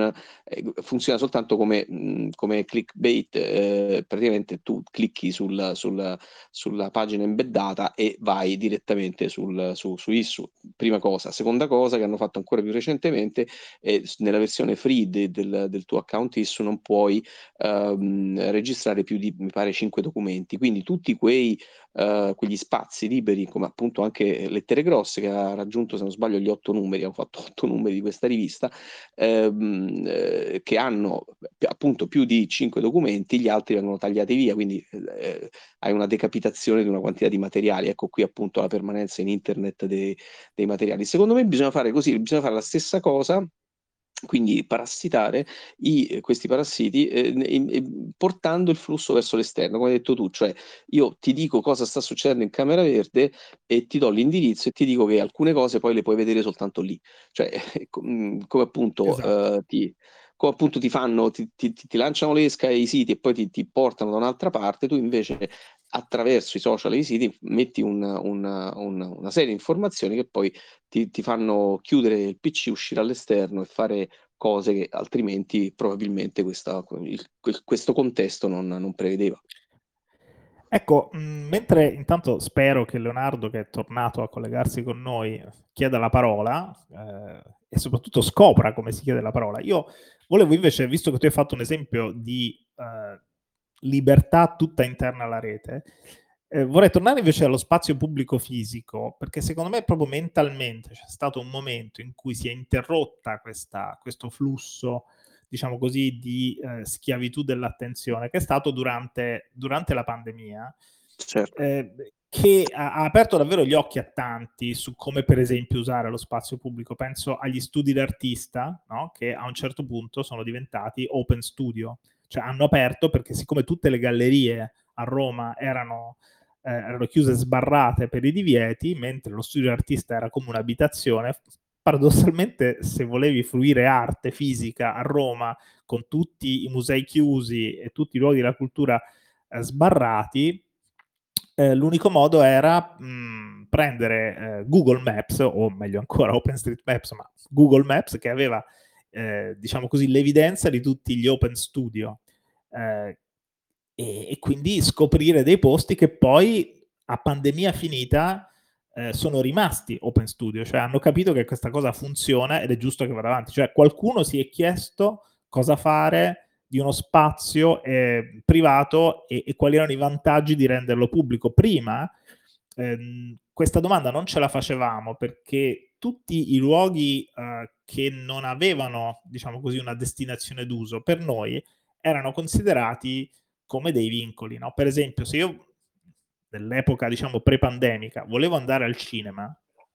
funziona soltanto come clickbait, praticamente tu clicchi sulla pagina embeddata e vai direttamente su issue. Prima cosa. Seconda cosa che hanno fatto ancora più recentemente è nella versione free del tuo account issue non puoi registrare più di, mi pare, 5 documenti, quindi tutti quegli spazi liberi, come appunto anche Lettere Grosse, che ha raggiunto, se non sbaglio, gli 8 numeri, hanno fatto 8 numeri di questa rivista, che hanno appunto più di 5 documenti, gli altri vengono tagliati via, quindi hai una decapitazione di una quantità di materiali. Ecco qui appunto la permanenza in internet dei materiali. Secondo me bisogna fare così, bisogna fare la stessa cosa, quindi parassitare questi parassiti, portando il flusso verso l'esterno, come hai detto tu, cioè io ti dico cosa sta succedendo in camera verde e ti do l'indirizzo e ti dico che alcune cose poi le puoi vedere soltanto lì, cioè come appunto Esatto. come appunto ti lanciano l'esca ai siti e poi ti portano da un'altra parte, tu invece attraverso i social e i siti metti una serie di informazioni che poi ti fanno chiudere il PC, uscire all'esterno e fare cose che altrimenti probabilmente questo contesto non prevedeva. Ecco, mentre intanto spero che Leonardo, che è tornato a collegarsi con noi, chieda la parola e soprattutto scopra come si chiede la parola, io volevo invece, visto che tu hai fatto un esempio di libertà tutta interna alla rete, vorrei tornare invece allo spazio pubblico fisico, perché secondo me proprio mentalmente c'è stato un momento in cui si è interrotta questo flusso, diciamo così, di schiavitù dell'attenzione, che è stato durante la pandemia, Certo. che ha aperto davvero gli occhi a tanti su come per esempio usare lo spazio pubblico. Penso agli studi d'artista, no? Che a un certo punto sono diventati open studio, cioè hanno aperto perché siccome tutte le gallerie a Roma erano chiuse sbarrate per i divieti, mentre lo studio d'artista era come un'abitazione, paradossalmente se volevi fruire arte fisica a Roma con tutti i musei chiusi e tutti i luoghi della cultura sbarrati, l'unico modo era prendere Google Maps, o meglio ancora OpenStreetMaps, ma Google Maps, che aveva, diciamo così, l'evidenza di tutti gli open studio, e quindi scoprire dei posti che poi a pandemia finita sono rimasti open studio, cioè hanno capito che questa cosa funziona ed è giusto che vada avanti. Cioè qualcuno si è chiesto cosa fare di uno spazio privato e quali erano i vantaggi di renderlo pubblico. Prima questa domanda non ce la facevamo perché tutti i luoghi che non avevano, diciamo così, una destinazione d'uso per noi erano considerati come dei vincoli, no? Per esempio, se io nell'epoca, diciamo, pre-pandemica volevo andare al cinema,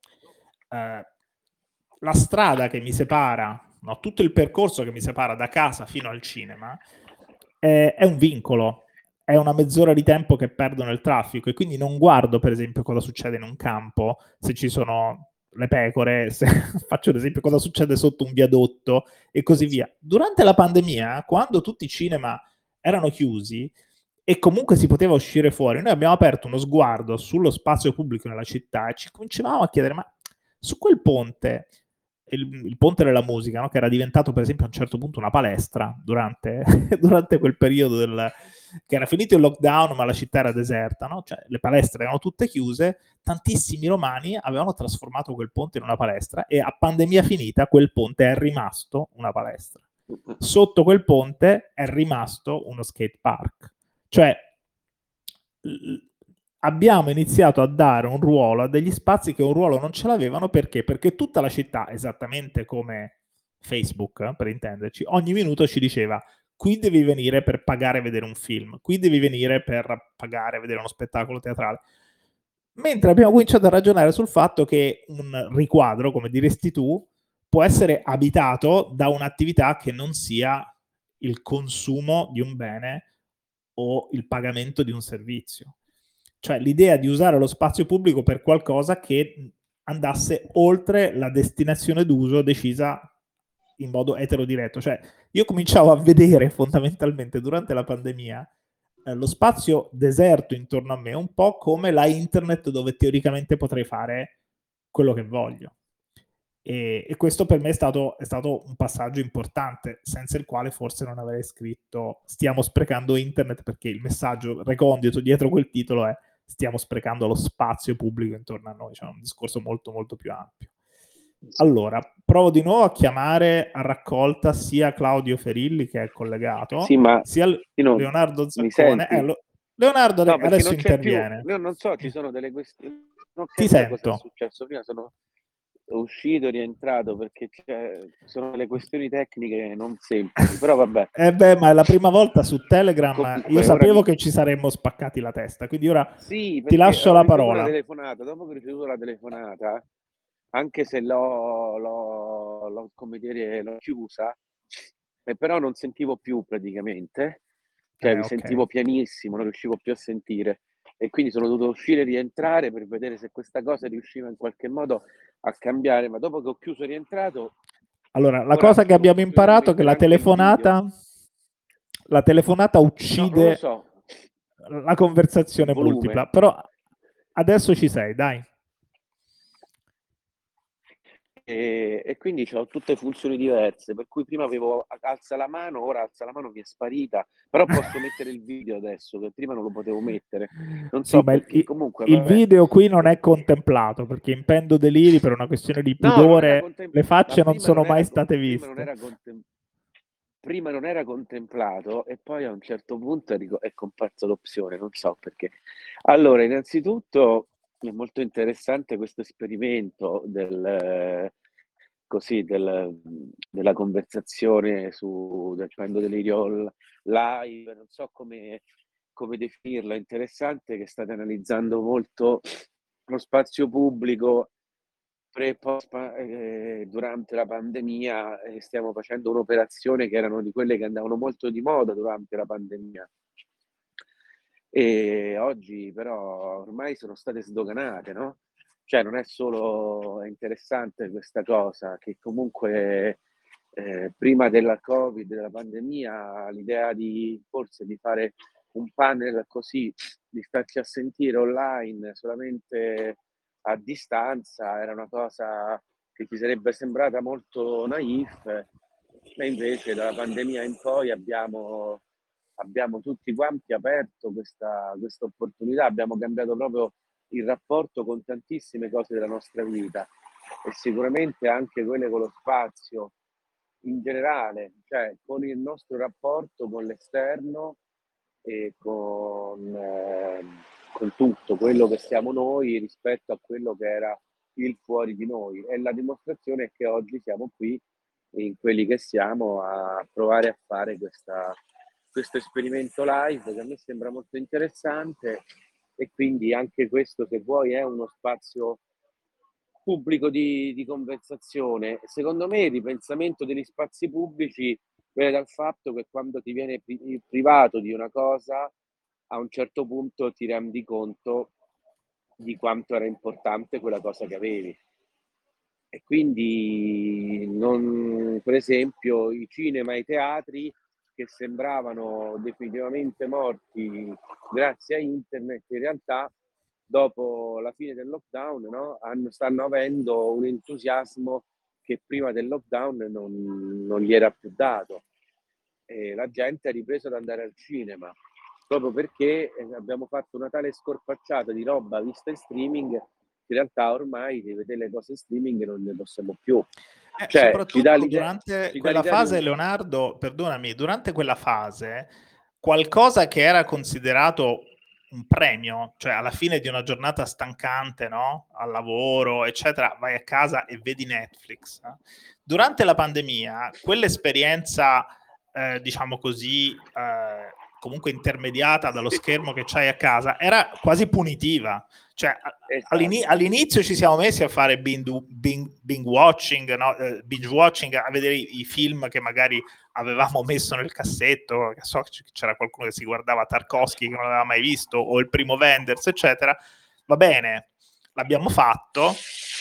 la strada che mi separa, no, tutto il percorso che mi separa da casa fino al cinema è un vincolo, è una mezz'ora di tempo che perdo nel traffico e quindi non guardo per esempio cosa succede in un campo, se ci sono le pecore, se faccio ad esempio cosa succede sotto un viadotto e così via. Durante la pandemia, quando tutti i cinema erano chiusi e comunque si poteva uscire fuori, noi abbiamo aperto uno sguardo sullo spazio pubblico nella città e ci cominciavamo a chiedere, ma su quel ponte, il ponte della musica, no? Che era diventato per esempio a un certo punto una palestra durante, durante quel periodo che era finito il lockdown ma la città era deserta, no? Cioè, le palestre erano tutte chiuse, tantissimi romani avevano trasformato quel ponte in una palestra e a pandemia finita quel ponte è rimasto una palestra. Sotto quel ponte è rimasto uno skate park. Cioè abbiamo iniziato a dare un ruolo a degli spazi che un ruolo non ce l'avevano perché? Perché tutta la città, esattamente come Facebook, per intenderci, ogni minuto ci diceva qui devi venire per pagare a vedere un film, qui devi venire per pagare a vedere uno spettacolo teatrale. Mentre abbiamo cominciato a ragionare sul fatto che un riquadro, come diresti tu, può essere abitato da un'attività che non sia il consumo di un bene o il pagamento di un servizio. Cioè l'idea di usare lo spazio pubblico per qualcosa che andasse oltre la destinazione d'uso decisa in modo eterodiretto. Cioè io cominciavo a vedere fondamentalmente durante la pandemia lo spazio deserto intorno a me un po' come la internet dove teoricamente potrei fare quello che voglio. E questo per me è stato un passaggio importante, senza il quale forse non avrei scritto stiamo sprecando internet, perché il messaggio recondito dietro quel titolo è stiamo sprecando lo spazio pubblico intorno a noi, cioè un discorso molto molto più ampio. Allora, provo di nuovo a chiamare a raccolta sia Claudio Ferilli, che è collegato, Sì, ma sia Leonardo mi Zaccone. senti? Leonardo No, perché adesso non c'è più, interviene. non so, ci sono delle questioni, non ho Ti capito cosa è sento. successo prima, sono uscito, rientrato, perché sono delle questioni tecniche non semplici, però vabbè. Ma è la prima volta su Telegram, Comunque, io sapevo che ci saremmo spaccati la testa, quindi ora Sì, ti perché lascio ho la ricevuto una parola. telefonata, dopo che ho ricevuto la telefonata, anche se l'ho come dire, l'ho chiusa, però non sentivo più praticamente, cioè mi Ok. sentivo pianissimo, non riuscivo più a sentire, e quindi sono dovuto uscire e rientrare per vedere se questa cosa riusciva in qualche modo a cambiare, ma dopo che ho chiuso e rientrato, Allora, la ora cosa che devo abbiamo imparato è che mettere anche il video. la telefonata No, non lo uccide so, la il conversazione multipla, volume. però adesso ci sei, dai. E quindi ho tutte funzioni diverse, per cui prima avevo alza la mano, ora alza la mano mi è sparita, però posso mettere il video adesso, che prima non lo potevo mettere, non Sì, so ma perché, comunque il vabbè. video qui non è contemplato, perché in Pendo Deliri, per una questione di No, non era pudore, le ma facce non sono mai state prima non viste. era prima non era contemplato, e poi a un certo punto è comparsa l'opzione, non so perché. Allora, innanzitutto è molto interessante questo esperimento della conversazione del Pendo Delirio live, non so come definirla. Interessante che state analizzando molto lo spazio pubblico durante la pandemia, stiamo facendo un'operazione che erano di quelle che andavano molto di moda durante la pandemia. E oggi però ormai sono state sdoganate, no? Cioè non è solo interessante questa cosa, che comunque prima della Covid, della pandemia, l'idea forse di fare un panel così, di starci a sentire online solamente a distanza, era una cosa che ti sarebbe sembrata molto naif, e invece dalla pandemia in poi abbiamo tutti quanti aperto questa opportunità, abbiamo cambiato proprio il rapporto con tantissime cose della nostra vita, e sicuramente anche quelle con lo spazio in generale, cioè con il nostro rapporto con l'esterno e con tutto quello che siamo noi rispetto a quello che era il fuori di noi. E la dimostrazione è che oggi siamo qui, in quelli che siamo, a provare a fare questo esperimento live, che a me sembra molto interessante, e quindi anche questo, se vuoi, è uno spazio pubblico di conversazione. Secondo me il ripensamento degli spazi pubblici viene dal fatto che quando ti viene privato di una cosa, a un certo punto ti rendi conto di quanto era importante quella cosa che avevi. E quindi, per esempio, i cinema e i teatri, che sembravano definitivamente morti grazie a internet, in realtà dopo la fine del lockdown, no, stanno avendo un entusiasmo che prima del lockdown non gli era più dato. E la gente ha ripreso ad andare al cinema, proprio perché abbiamo fatto una tale scorpacciata di roba vista in streaming, che in realtà ormai di vedere le cose in streaming non ne possiamo più. Cioè, ci dà Soprattutto l'idea, durante quella fase, Leonardo, perdonami, durante quella fase, qualcosa che era considerato un premio, cioè alla fine di una giornata stancante, no? Al lavoro, eccetera, vai a casa e vedi Netflix. Durante la pandemia, quell'esperienza, diciamo così, comunque intermediata dallo schermo che c'hai a casa, era quasi punitiva. Cioè, esatto, all'inizio ci siamo messi a fare binge watching, no? Binge watching, a vedere i film che magari avevamo messo nel cassetto, che so che c'era qualcuno che si guardava Tarkovsky che non aveva mai visto, o il primo Wenders, eccetera. Va bene, l'abbiamo fatto,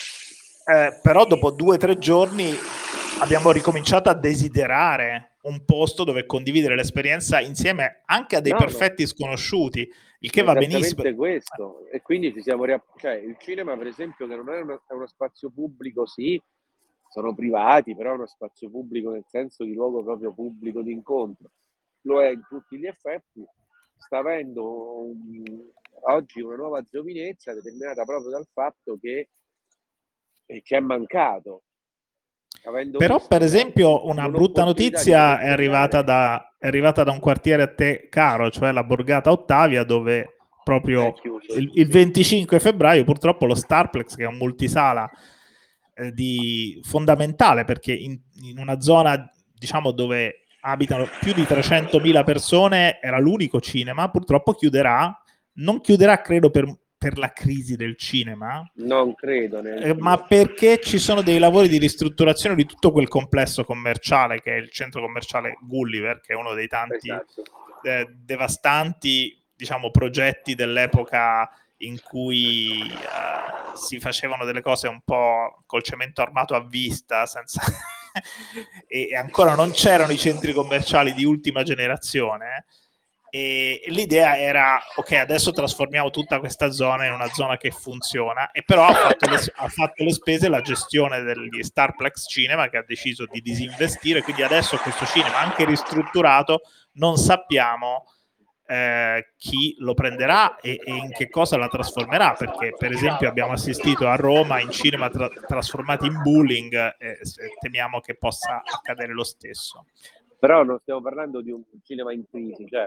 però dopo 2 o 3 giorni abbiamo ricominciato a desiderare un posto dove condividere l'esperienza insieme anche a dei perfetti sconosciuti, il che va benissimo. Esattamente questo, e quindi ci siamo cioè il cinema, per esempio, che non è uno spazio pubblico, sì, sono privati, però è uno spazio pubblico nel senso di luogo proprio pubblico di incontro. Lo è in tutti gli effetti, sta avendo oggi una nuova giovinezza determinata proprio dal fatto che ci è mancato. Però, per esempio, una brutta notizia è arrivata da un quartiere a te caro, cioè la borgata Ottavia, dove proprio il 25 febbraio purtroppo lo Starplex, che è un multisala fondamentale, perché in una zona, diciamo, dove abitano più di 300.000 persone, era l'unico cinema, purtroppo chiuderà. Non chiuderà, credo, per la crisi del cinema, non credo ma perché ci sono dei lavori di ristrutturazione di tutto quel complesso commerciale che è il centro commerciale Gulliver, che è uno dei tanti devastanti, diciamo, progetti dell'epoca in cui si facevano delle cose un po' col cemento armato a vista, senza e ancora non c'erano i centri commerciali di ultima generazione. E l'idea era, ok, adesso trasformiamo tutta questa zona in una zona che funziona, e però ha fatto le spese la gestione degli Starplex Cinema, che ha deciso di disinvestire, quindi adesso questo cinema, anche ristrutturato, non sappiamo chi lo prenderà e in che cosa la trasformerà, perché per esempio abbiamo assistito a Roma in cinema trasformati in bowling, e temiamo che possa accadere lo stesso. Però non stiamo parlando di un cinema in crisi, cioè,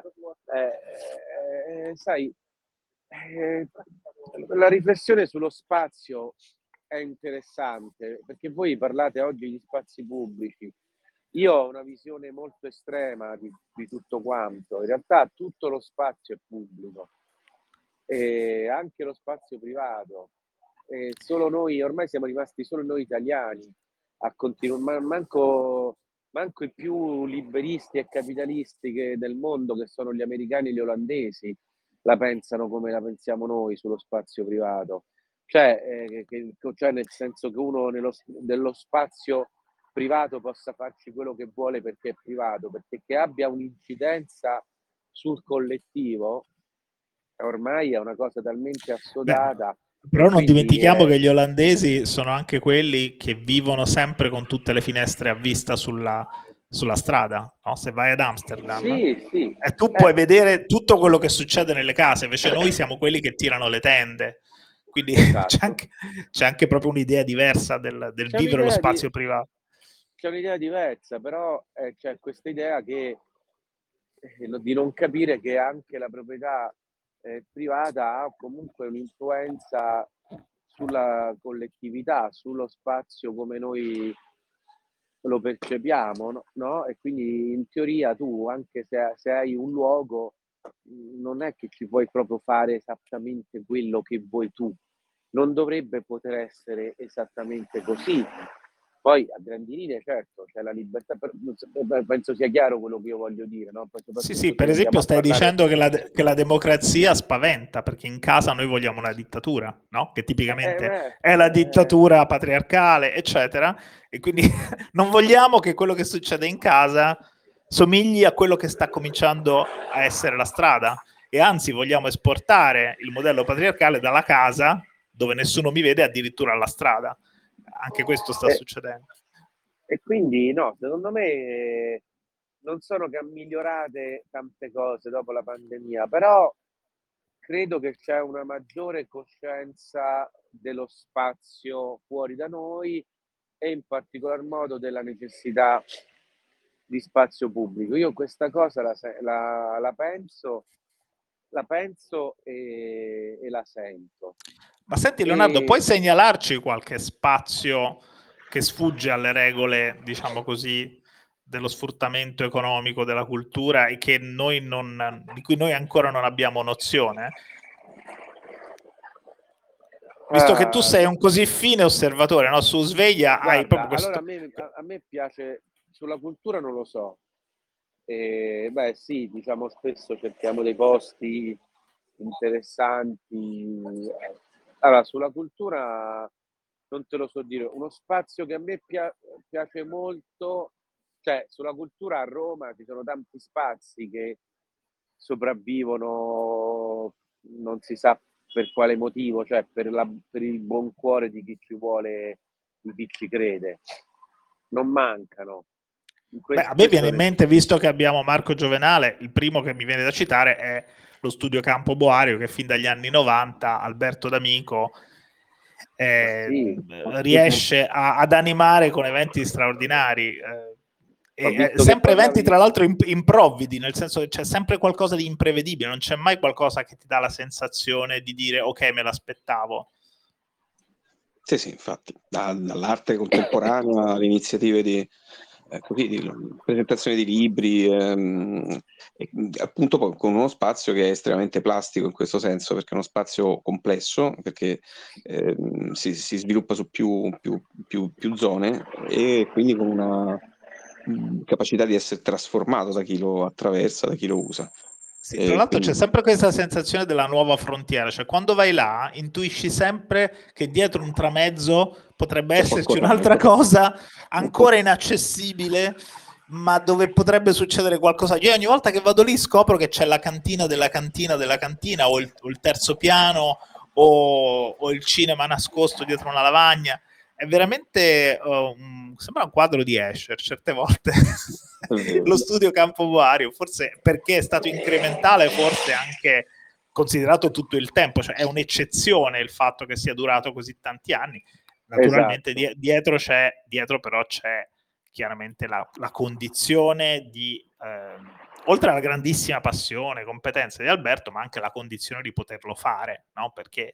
sai, la riflessione sullo spazio è interessante, perché voi parlate oggi di spazi pubblici. Io ho una visione molto estrema di tutto quanto. In realtà tutto lo spazio è pubblico, e anche lo spazio privato. E solo noi, ormai siamo rimasti solo noi italiani a continuare, manco i più liberisti e capitalisti del mondo, che sono gli americani e gli olandesi, la pensano come la pensiamo noi sullo spazio privato. Cioè, cioè nel senso che uno nello spazio privato possa farci quello che vuole perché è privato, perché che abbia un'incidenza sul collettivo ormai è una cosa talmente assodata. Però non dimentichiamo che gli olandesi sono anche quelli che vivono sempre con tutte le finestre a vista sulla strada, no? Se vai ad Amsterdam, sì. E tu puoi vedere tutto quello che succede nelle case, invece noi siamo quelli che tirano le tende, quindi esatto. c'è anche proprio un'idea diversa del vivere lo spazio privato. C'è un'idea diversa, però c'è questa idea che di non capire che anche la proprietà privata ha comunque un'influenza sulla collettività, sullo spazio come noi lo percepiamo, no? E quindi in teoria tu, anche se hai un luogo, non è che ci puoi proprio fare esattamente quello che vuoi tu. Non dovrebbe poter essere esattamente così. Poi a grandi linee, certo, c'è la libertà, penso sia chiaro quello che io voglio dire, no? Sì, per esempio stai dicendo che la democrazia spaventa, perché in casa noi vogliamo una dittatura, no? Che tipicamente è la dittatura patriarcale, eccetera, e quindi non vogliamo che quello che succede in casa somigli a quello che sta cominciando a essere la strada, e anzi vogliamo esportare il modello patriarcale dalla casa, dove nessuno mi vede, addirittura alla strada. Anche questo sta succedendo. E quindi no, secondo me non sono che migliorate tante cose dopo la pandemia, però credo che c'è una maggiore coscienza dello spazio fuori da noi, e in particolar modo della necessità di spazio pubblico. Io questa cosa la penso e la sento. Ma senti Leonardo, puoi segnalarci qualche spazio che sfugge alle regole, diciamo così, dello sfruttamento economico della cultura e che di cui noi ancora non abbiamo nozione? Visto che tu sei un così fine osservatore, no? Su Sveglia hai proprio questo... Allora a me piace, sulla cultura non lo so. Sì, diciamo spesso cerchiamo dei posti interessanti. Allora, sulla cultura non te lo so dire. Uno spazio che a me piace molto, cioè sulla cultura a Roma ci sono tanti spazi che sopravvivono, non si sa per quale motivo, cioè per il buon cuore di chi ci vuole, di chi ci crede. non mancano. A me viene in mente, visto che abbiamo Marco Giovenale, il primo che mi viene da citare è lo studio Campo Boario, che fin dagli anni 90 Alberto D'Amico sì, riesce ad animare con eventi straordinari. Sempre eventi tra l'altro improvvidi, nel senso che c'è sempre qualcosa di imprevedibile, non c'è mai qualcosa che ti dà la sensazione di dire ok, me l'aspettavo. Sì, infatti, dall'arte contemporanea alle iniziative di presentazione di libri, appunto con uno spazio che è estremamente plastico in questo senso, perché è uno spazio complesso, perché si sviluppa su più zone, e quindi con una capacità di essere trasformato da chi lo attraversa, da chi lo usa. Sì, tra l'altro c'è sempre questa sensazione della nuova frontiera, cioè quando vai là intuisci sempre che dietro un tramezzo potrebbe esserci un'altra cosa ancora inaccessibile, ma dove potrebbe succedere qualcosa. Io ogni volta che vado lì scopro che c'è la cantina della cantina della cantina, o il terzo piano, o il cinema nascosto dietro una lavagna. È veramente sembra un quadro di Escher certe volte. Lo studio Campo Boario, forse perché è stato incrementale, forse anche considerato tutto il tempo, cioè è un'eccezione il fatto che sia durato così tanti anni. Naturalmente esatto. dietro però c'è chiaramente la condizione di oltre alla grandissima passione, competenze di Alberto, ma anche la condizione di poterlo fare, no? Perché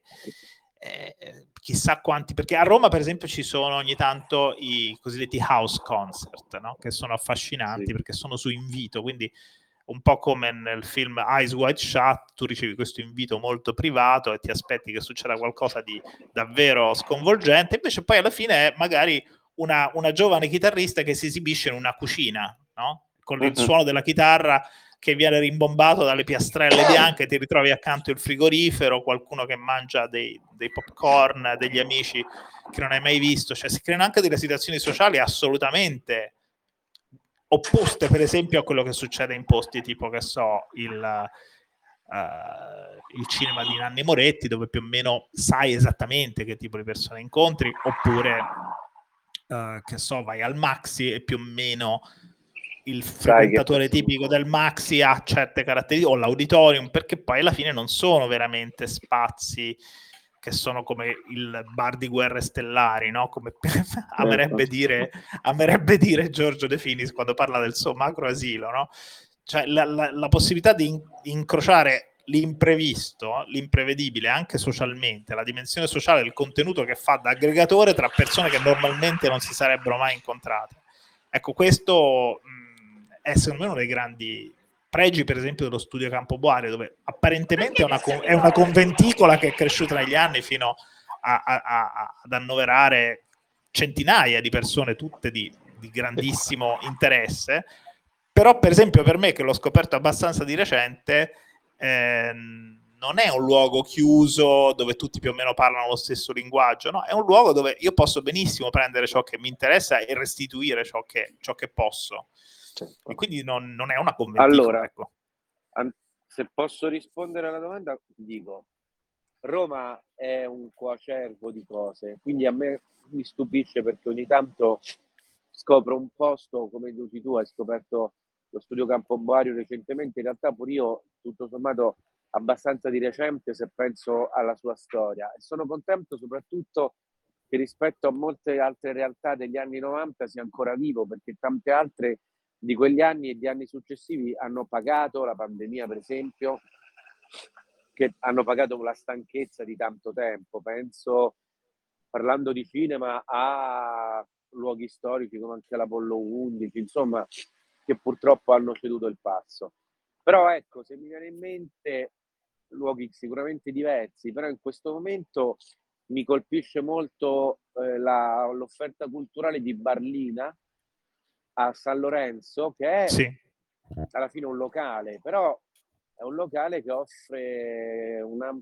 chissà quanti, perché a Roma per esempio ci sono ogni tanto i cosiddetti house concert, no? Che sono affascinanti perché sono su invito, quindi un po' come nel film Eyes Wide Shut, tu ricevi questo invito molto privato e ti aspetti che succeda qualcosa di davvero sconvolgente, invece poi alla fine è magari una giovane chitarrista che si esibisce in una cucina, no? Con il suono della chitarra che viene rimbombato dalle piastrelle bianche, ti ritrovi accanto il frigorifero, qualcuno che mangia dei popcorn, degli amici che non hai mai visto, cioè si creano anche delle situazioni sociali assolutamente opposte, per esempio, a quello che succede in posti tipo, che so, il cinema di Nanni Moretti, dove più o meno sai esattamente che tipo di persone incontri, oppure che so, vai al Maxi e più o meno il frequentatore tipico del Maxi ha certe caratteristiche, o l'auditorium, perché poi alla fine non sono veramente spazi che sono come il bar di Guerre Stellari, no? Come amerebbe dire Giorgio De Finis quando parla del suo macro asilo, no? Cioè la possibilità di incrociare l'imprevisto, l'imprevedibile, anche socialmente, la dimensione sociale del contenuto che fa da aggregatore tra persone che normalmente non si sarebbero mai incontrate. Ecco, questo è secondo me uno dei grandi pregi, per esempio, dello studio Campo Boario, dove apparentemente è una conventicola che è cresciuta negli anni fino ad annoverare centinaia di persone, tutte di grandissimo interesse. Però, per esempio, per me, che l'ho scoperto abbastanza di recente, non è un luogo chiuso dove tutti più o meno parlano lo stesso linguaggio, no? È un luogo dove io posso benissimo prendere ciò che mi interessa e restituire ciò che posso. E quindi non è una conventicola. Allora, ecco. Se posso rispondere alla domanda, dico: Roma è un coacervo di cose, quindi a me mi stupisce perché ogni tanto scopro un posto, come dici tu, hai scoperto lo studio Campo Boario recentemente, in realtà pure io, tutto sommato, abbastanza di recente se penso alla sua storia, e sono contento soprattutto che rispetto a molte altre realtà degli anni 90 sia ancora vivo, perché tante altre di quegli anni e di anni successivi hanno pagato la pandemia, per esempio, che hanno pagato la stanchezza di tanto tempo. Penso, parlando di cinema, a luoghi storici come anche l'Apollo 11, insomma, che purtroppo hanno ceduto il passo. Però ecco, se mi viene in mente luoghi sicuramente diversi, però in questo momento mi colpisce molto l'offerta culturale di Barlina a San Lorenzo, che è alla fine un locale, però è un locale che offre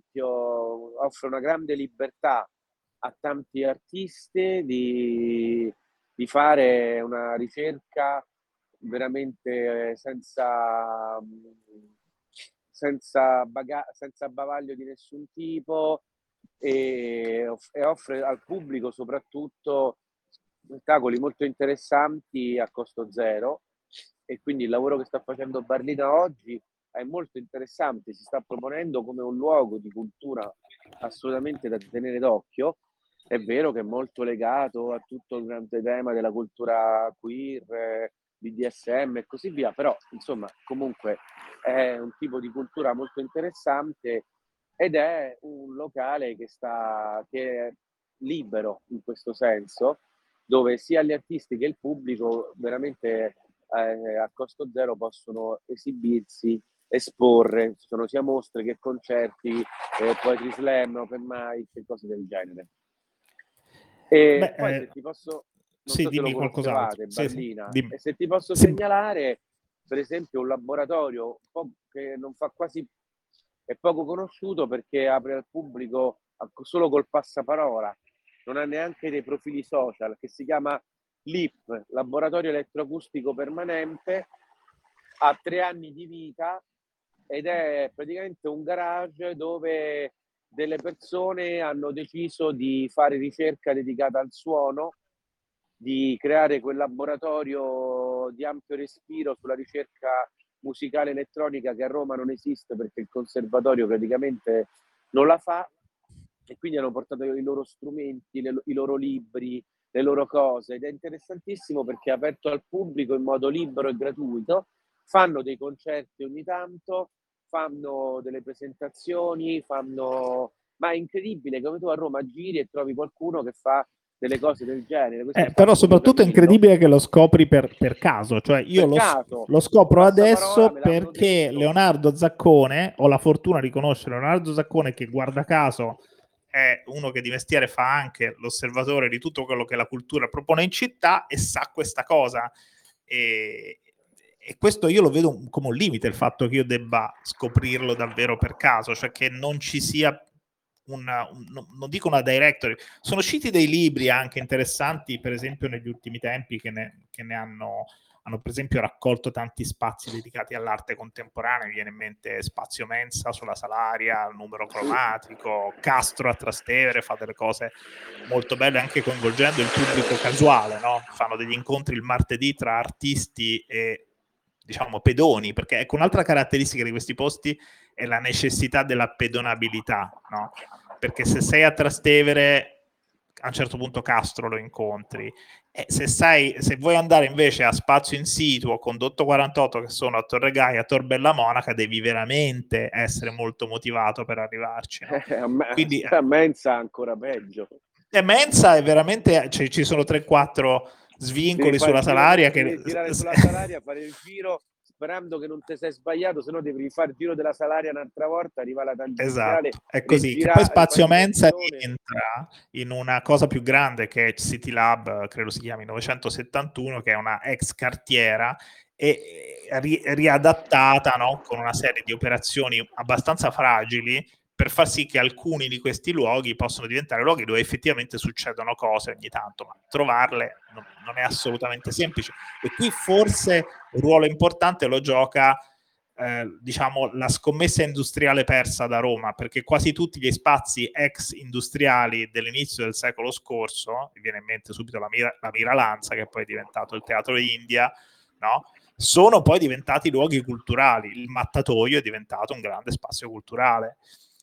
una grande libertà a tanti artisti di fare una ricerca veramente senza bavaglio di nessun tipo, e offre al pubblico soprattutto spettacoli molto interessanti a costo zero, e quindi il lavoro che sta facendo Barlina oggi è molto interessante, si sta proponendo come un luogo di cultura assolutamente da tenere d'occhio. È vero che è molto legato a tutto il grande tema della cultura queer, BDSM e così via, però insomma comunque è un tipo di cultura molto interessante ed è un locale che è libero in questo senso, dove sia gli artisti che il pubblico veramente a costo zero possono esibirsi, esporre, ci sono sia mostre che concerti, poetry slam, open mic e cose del genere. E poi se ti posso, non sì, so se lo dimmi qualcos'altro. conoscevate, Sì, Barlina, dimmi. e se ti posso Sì. segnalare per esempio un laboratorio che non fa quasi, è poco conosciuto perché apre al pubblico solo col passaparola, non ha neanche dei profili social, che si chiama LEAP, Laboratorio Elettroacustico Permanente, ha 3 anni di vita ed è praticamente un garage dove delle persone hanno deciso di fare ricerca dedicata al suono, di creare quel laboratorio di ampio respiro sulla ricerca musicale elettronica che a Roma non esiste perché il conservatorio praticamente non la fa, e quindi hanno portato i loro strumenti, i loro libri, le loro cose, ed è interessantissimo perché è aperto al pubblico in modo libero e gratuito, fanno dei concerti ogni tanto, fanno delle presentazioni, ma è incredibile come tu a Roma giri e trovi qualcuno che fa delle cose del genere. Però soprattutto è incredibile che lo scopri per caso, cioè io lo scopro adesso perché Leonardo Zaccone, ho la fortuna di conoscere Leonardo Zaccone, che guarda caso è uno che di mestiere fa anche l'osservatore di tutto quello che la cultura propone in città e sa questa cosa, e questo io lo vedo come un limite, il fatto che io debba scoprirlo davvero per caso, cioè che non ci sia non dico una directory, sono usciti dei libri anche interessanti, per esempio negli ultimi tempi, che ne hanno per esempio raccolto tanti spazi dedicati all'arte contemporanea. Mi viene in mente Spazio Mensa sulla Salaria, Numero Cromatico, Castro a Trastevere fa delle cose molto belle anche coinvolgendo il pubblico casuale, no? Fanno degli incontri il martedì tra artisti e diciamo pedoni, perché ecco un'altra caratteristica di questi posti è la necessità della pedonabilità, no? Perché se sei a Trastevere a un certo punto Castro lo incontri, e se vuoi andare invece a Spazio in Situ o Condotto 48, che sono a Torre Gaia, a Tor Bella Monaca, devi veramente essere molto motivato per arrivarci, no? Quindi a Mensa ancora peggio. Mensa è veramente, cioè, ci sono 3-4 svincoli sulla Salaria devi girare sulla Salaria, fare il giro sperando che non ti sei sbagliato, se no devi rifare il giro della Salaria un'altra volta, arriva alla tangenziale, esatto, è così, che poi Spazio Mensa entra in una cosa più grande che è City Lab, credo si chiami 971, che è una ex cartiera e riadattata, no? Con una serie di operazioni abbastanza fragili per far sì che alcuni di questi luoghi possano diventare luoghi dove effettivamente succedono cose ogni tanto, ma trovarle non è assolutamente semplice. E qui forse un ruolo importante lo gioca diciamo la scommessa industriale persa da Roma, perché quasi tutti gli spazi ex industriali dell'inizio del secolo scorso, mi viene in mente subito la Miralanza, che poi è diventato il Teatro India, no? Sono poi diventati luoghi culturali. Il Mattatoio è diventato un grande spazio culturale,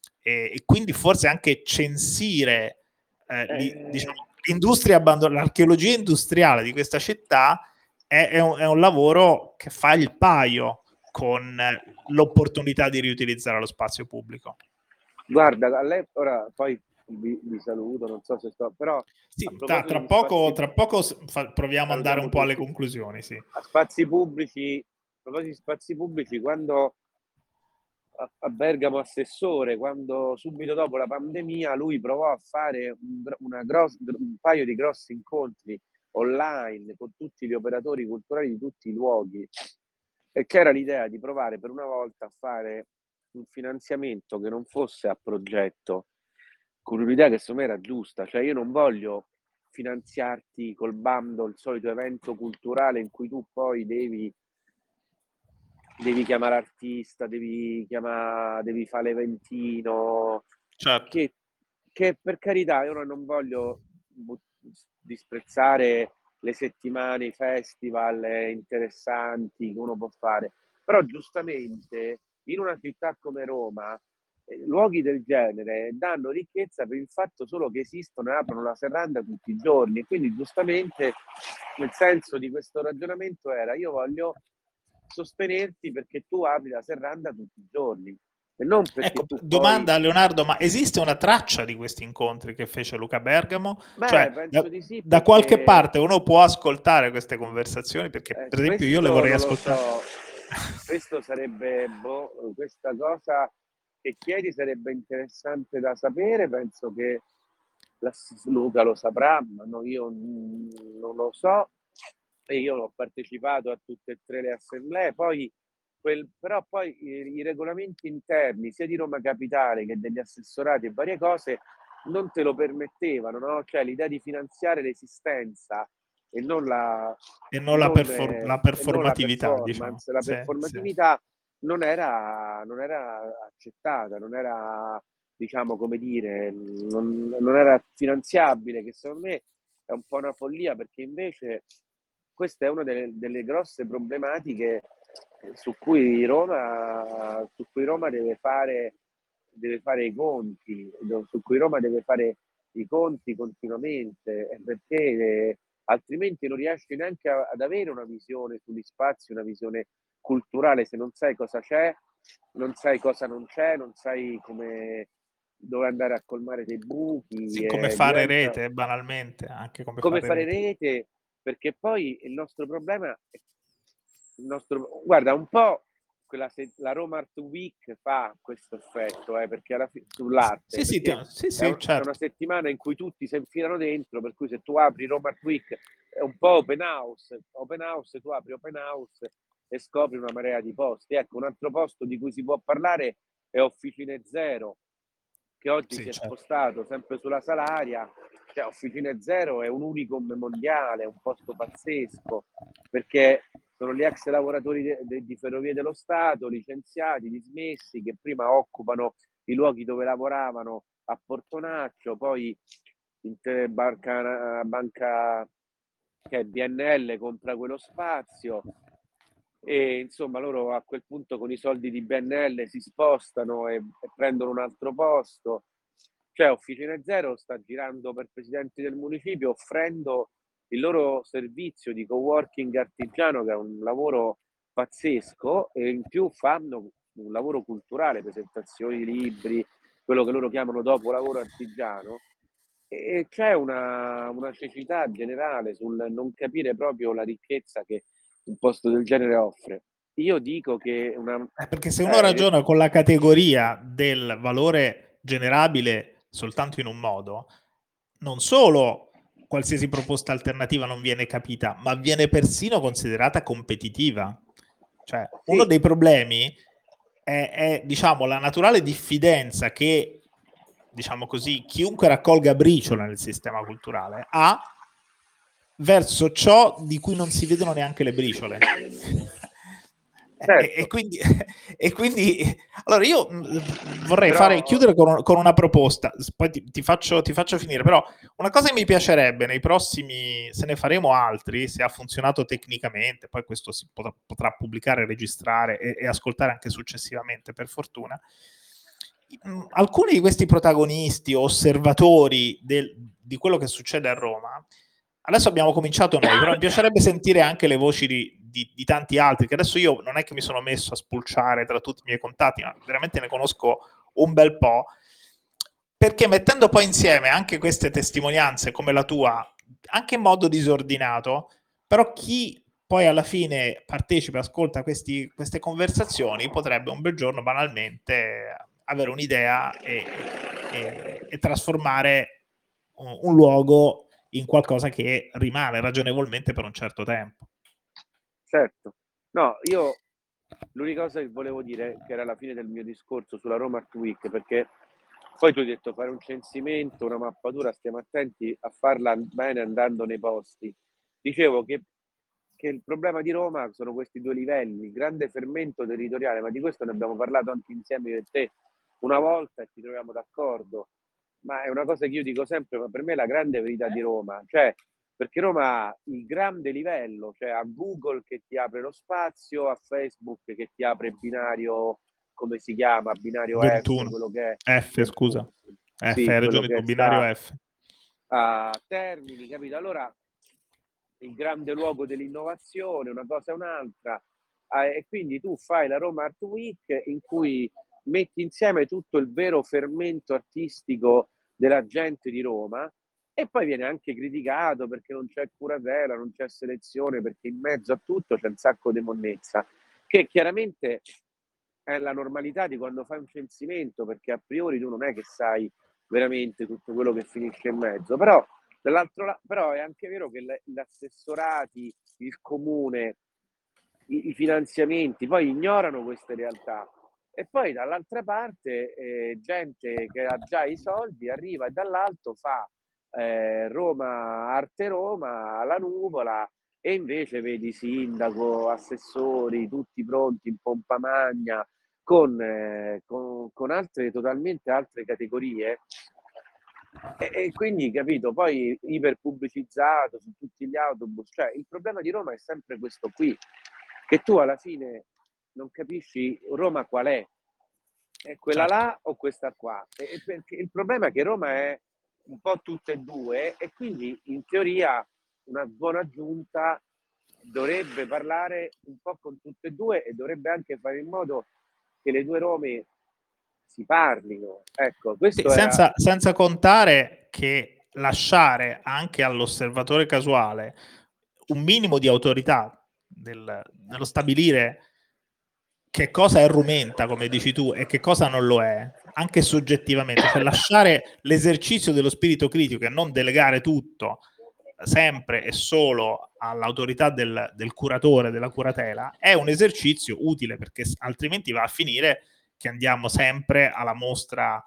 e quindi forse anche censire diciamo, l'industria l'archeologia industriale di questa città è un lavoro che fa il paio con l'opportunità di riutilizzare lo spazio pubblico. Guarda, ora poi vi saluto, non so se sto, però sì, tra poco proviamo ad andare un po' alle conclusioni. Sì. A spazi pubblici, a proposito di spazi pubblici, quando a Bergamo assessore, quando subito dopo la pandemia lui provò a fare un paio di grossi incontri online con tutti gli operatori culturali di tutti i luoghi, e che era l'idea di provare per una volta a fare un finanziamento che non fosse a progetto, con un'idea che secondo me era giusta, cioè io non voglio finanziarti col bando il solito evento culturale in cui tu poi devi chiamare artista, devi fare l'eventino, certo. che per carità io non voglio disprezzare le settimane, i festival interessanti che uno può fare, però giustamente in una città come Roma luoghi del genere danno ricchezza per il fatto solo che esistono e aprono la serranda tutti i giorni. Quindi giustamente il senso di questo ragionamento era: io voglio sostenerti perché tu apri la serranda tutti i giorni e non perché Ecco, tu domanda poi... a Leonardo, ma esiste una traccia di questi incontri che fece Luca Bergamo? Beh, Cioè, penso di sì, da qualche perché parte uno può ascoltare queste conversazioni? Perché, per esempio, io le questo vorrei non lo ascoltare. so, questo sarebbe, questa cosa che chiedi sarebbe interessante da sapere, penso che Luca lo saprà, ma no, io non lo so, e io ho partecipato a tutte e tre le assemblee, poi però poi i regolamenti interni sia di Roma Capitale che degli assessorati e varie cose non te lo permettevano, no? Cioè l'idea di finanziare l'esistenza e non la, E non e la, non, la e non la performatività, diciamo. performance. La Sì, sì. performatività non era accettata, non era, diciamo, come dire, non era finanziabile, che secondo me è un po' una follia, perché invece questa è una delle grosse problematiche su cui Roma deve fare i conti, su cui Roma deve fare i conti continuamente, perché altrimenti non riesci neanche ad avere una visione sugli spazi, una visione culturale, se non sai cosa c'è, non sai cosa non c'è, non sai dove andare a colmare dei buchi, Sì, come fare diventa rete, banalmente, anche come come fare fare rete. rete, perché poi il nostro problema è guarda, un po' la Roma Art Week fa questo effetto, perché sull'arte, Sì, sì, perché sì, è, sì, è una certo. settimana in cui tutti si infilano dentro, per cui se tu apri Roma Art Week è un po' open house, tu apri open house e scopri una marea di posti. Ecco, un altro posto di cui si può parlare è Officine Zero, che oggi si Sì, è certo. spostato sempre sulla Salaria. Cioè, Officine Zero è un unicum mondiale, è un posto pazzesco, perché sono gli ex lavoratori di Ferrovie dello Stato, licenziati, dismessi, che prima occupano i luoghi dove lavoravano a Portonaccio, poi banca che è BNL compra quello spazio e insomma loro a quel punto con i soldi di BNL si spostano e prendono un altro posto. Cioè Officine Zero sta girando per presidenti del municipio offrendo il loro servizio di coworking artigiano, che è un lavoro pazzesco, e in più fanno un lavoro culturale, presentazioni di libri, quello che loro chiamano dopo lavoro artigiano, e c'è una cecità generale sul non capire proprio la ricchezza che un posto del genere offre. Io dico che Perché se uno ragiona con la categoria del valore generabile soltanto in un modo, non solo qualsiasi proposta alternativa non viene capita, ma viene persino considerata competitiva. Cioè, uno sì, dei problemi è, diciamo, la naturale diffidenza che, diciamo così, chiunque raccolga briciola nel sistema culturale ha verso ciò di cui non si vedono neanche le briciole. E, certo. quindi, e quindi allora io vorrei Però chiudere con una proposta, poi ti faccio finire, però una cosa che mi piacerebbe nei prossimi, se ne faremo altri, se ha funzionato tecnicamente, poi questo si potrà pubblicare, registrare e ascoltare anche successivamente, per fortuna. Alcuni di questi protagonisti, osservatori di quello che succede a Roma, adesso abbiamo cominciato noi, però mi piacerebbe sentire anche le voci di tanti altri, che adesso io non è che mi sono messo a spulciare tra tutti i miei contatti, ma veramente ne conosco un bel po', perché mettendo poi insieme anche queste testimonianze come la tua, anche in modo disordinato, però chi poi alla fine partecipa e ascolta queste conversazioni potrebbe un bel giorno banalmente avere un'idea e trasformare un luogo in qualcosa che rimane ragionevolmente per un certo tempo. certo. No, io l'unica cosa che volevo dire, che era la fine del mio discorso sulla Roma Art Week, perché poi tu hai detto fare un censimento, una mappatura, stiamo attenti a farla bene andando nei posti. Dicevo che il problema di Roma sono questi due livelli, il grande fermento territoriale, ma di questo ne abbiamo parlato anche insieme io e te una volta e ci troviamo d'accordo. ma è una cosa che io dico sempre, ma per me è la grande verità di Roma, cioè perché Roma ha il grande livello, cioè a Google che ti apre lo spazio, a Facebook che ti apre il binario, come si chiama, binario F, 21. quello che è F, scusa. F, sì, hai quello ragione tu, che binario sta F. a Termini, capito? Allora il grande luogo dell'innovazione, una cosa e un'altra, e quindi tu fai la Roma Art Week in cui metti insieme tutto il vero fermento artistico della gente di Roma e poi viene anche criticato perché non c'è curatela, non c'è selezione, perché in mezzo a tutto c'è un sacco di monnezza, che chiaramente è la normalità di quando fai un censimento, perché a priori tu non è che sai veramente tutto quello che finisce in mezzo, però dall'altro lato però è anche vero che gli assessorati, il comune, i finanziamenti poi ignorano queste realtà e poi dall'altra parte gente che ha già i soldi arriva e dall'alto fa Roma, Arte Roma, la nuvola e invece vedi sindaco, assessori, tutti pronti in pompa magna con altre totalmente altre categorie e quindi capito poi iper pubblicizzato su tutti gli autobus, cioè il problema di Roma è sempre questo qui, che tu alla fine non capisci Roma qual è quella Certo. là o questa qua, e perché il problema è che Roma è un po' tutte e due e quindi in teoria una buona giunta dovrebbe parlare un po' con tutte e due e dovrebbe anche fare in modo che le due Rome si parlino. Ecco, Sì, questo era senza contare che lasciare anche all'osservatore casuale un minimo di autorità nello stabilire che cosa è rumenta, come dici tu, e che cosa non lo è, anche soggettivamente, cioè lasciare l'esercizio dello spirito critico e non delegare tutto sempre e solo all'autorità del curatore, della curatela, è un esercizio utile, perché altrimenti va a finire che andiamo sempre alla mostra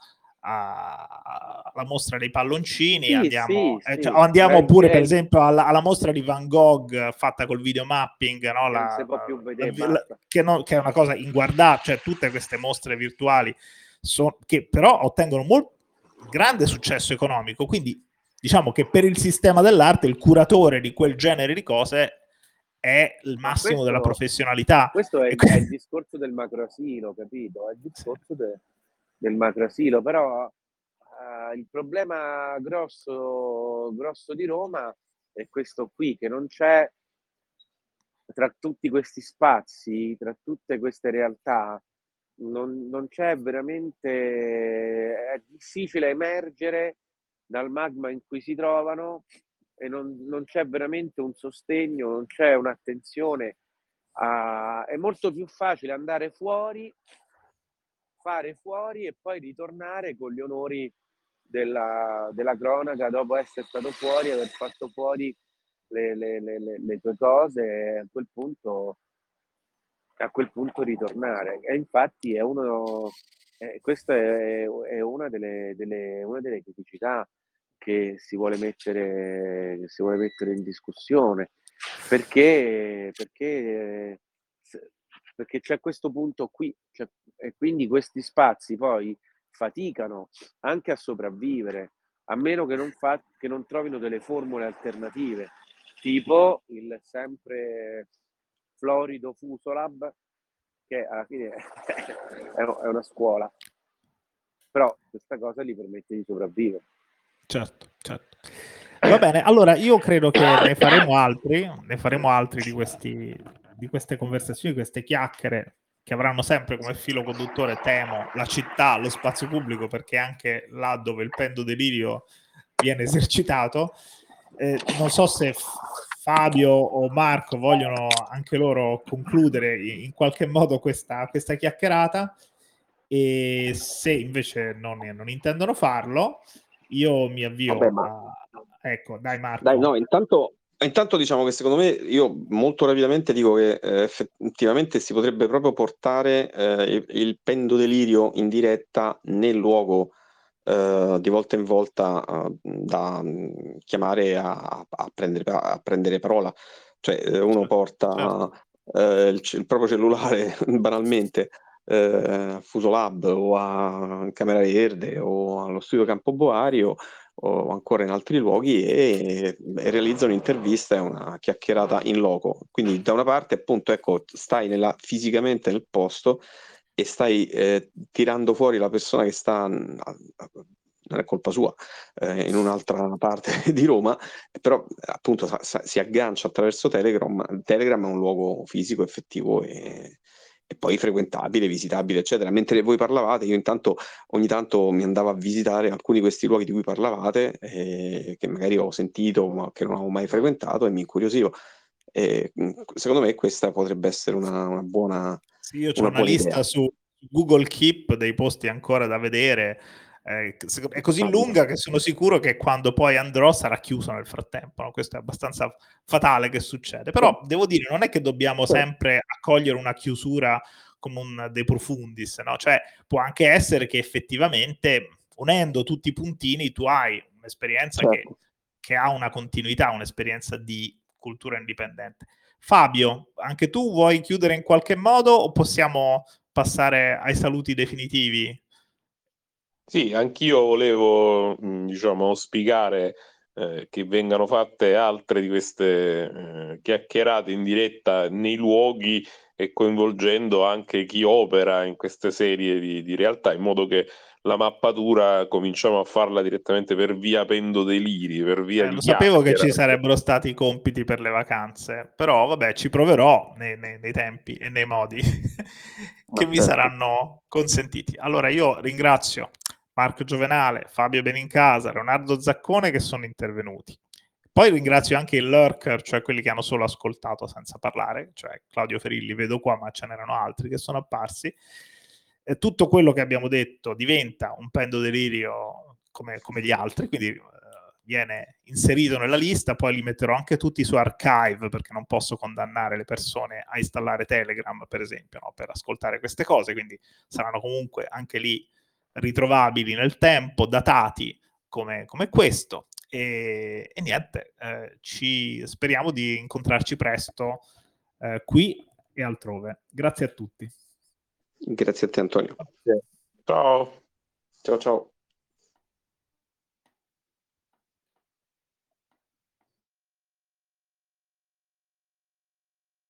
dei palloncini, sì, andiamo, sì, sì, o andiamo pure per è esempio alla mostra di Van Gogh fatta col videomapping, no? che non si può più vedere, basta. Che è una cosa inguardabile, cioè tutte queste mostre virtuali che però ottengono grande successo economico, quindi diciamo che per il sistema dell'arte il curatore di quel genere di cose è il Ma massimo della professionalità. questo è, E è il discorso del macroasilo, capito? È il discorso del macroasilo, però il problema grosso di Roma è questo qui, che non c'è tra tutti questi spazi, tra tutte queste realtà, non c'è veramente, è difficile emergere dal magma in cui si trovano e non c'è veramente un sostegno, non c'è un'attenzione. È molto più facile andare fuori, fare fuori e poi ritornare con gli onori della cronaca dopo essere stato fuori, aver fatto fuori le tue cose e a quel punto ritornare. E infatti questa è una delle criticità che si vuole mettere in discussione, perché c'è questo punto qui, e quindi questi spazi poi faticano anche a sopravvivere, a meno che non trovino delle formule alternative, tipo il sempre florido Fusolab, che alla fine è una scuola, però questa cosa gli permette di sopravvivere. Certo. Va bene, allora io credo che ne faremo altri di queste conversazioni, di queste chiacchiere che avranno sempre come filo conduttore, temo, la città, lo spazio pubblico, perché anche là dove il pendo delirio viene esercitato. Non so se Fabio o Marco vogliono anche loro concludere in qualche modo questa chiacchierata, e se invece non intendono farlo, io mi avvio ecco, dai Marco. Dai, no, intanto diciamo che secondo me, io molto rapidamente dico che effettivamente si potrebbe proprio portare il pendodelirio in diretta nel luogo di volta in volta da chiamare a prendere parola. Cioè uno porta il proprio cellulare banalmente Fuso Lab o a Camera Verde o allo studio Campoboario o ancora in altri luoghi e realizza un'intervista e una chiacchierata in loco. Quindi da una parte appunto ecco stai fisicamente nel posto e stai tirando fuori la persona che sta, non è colpa sua, in un'altra parte di Roma, però appunto si aggancia attraverso Telegram. Telegram è un luogo fisico, effettivo e poi frequentabile, visitabile, eccetera. Mentre voi parlavate, io intanto ogni tanto mi andavo a visitare alcuni di questi luoghi di cui parlavate, che magari ho sentito ma che non avevo mai frequentato e mi incuriosivo. Secondo me questa potrebbe essere una buona, sì, io ho una buona idea. lista su Google Keep dei posti ancora da vedere, è così lunga che sono sicuro che quando poi andrò sarà chiuso nel frattempo, no? Questo è abbastanza fatale che succede, però devo dire non è che dobbiamo sempre accogliere una chiusura come un de profundis, no? Cioè può anche essere che effettivamente unendo tutti i puntini tu hai un'esperienza che ha una continuità, un'esperienza di cultura indipendente. Fabio, anche tu vuoi chiudere in qualche modo o possiamo passare ai saluti definitivi? Sì, anch'io volevo, diciamo, auspicare che vengano fatte altre di queste chiacchierate in diretta nei luoghi e coinvolgendo anche chi opera in queste serie di realtà, in modo che la mappatura cominciamo a farla direttamente per via Pendodeliri, per via di Lo sapevo che chiacchiera. ci sarebbero stati i compiti per le vacanze, però vabbè, ci proverò nei tempi e nei modi che mi saranno consentiti. Allora io ringrazio Marco Giovenale, Fabio Benincasa, Leonardo Zaccone che sono intervenuti. Poi ringrazio anche i lurker, cioè quelli che hanno solo ascoltato senza parlare, cioè Claudio Ferilli, vedo qua, ma ce n'erano altri che sono apparsi. Tutto quello che abbiamo detto diventa un pendodelirio come gli altri, quindi viene inserito nella lista, poi li metterò anche tutti su Archive perché non posso condannare le persone a installare Telegram, per esempio, no? Per ascoltare queste cose, quindi saranno comunque anche lì ritrovabili nel tempo, datati come questo. E niente, speriamo di incontrarci presto qui e altrove. Grazie a tutti. Grazie a te, Antonio. Ciao. Ciao ciao.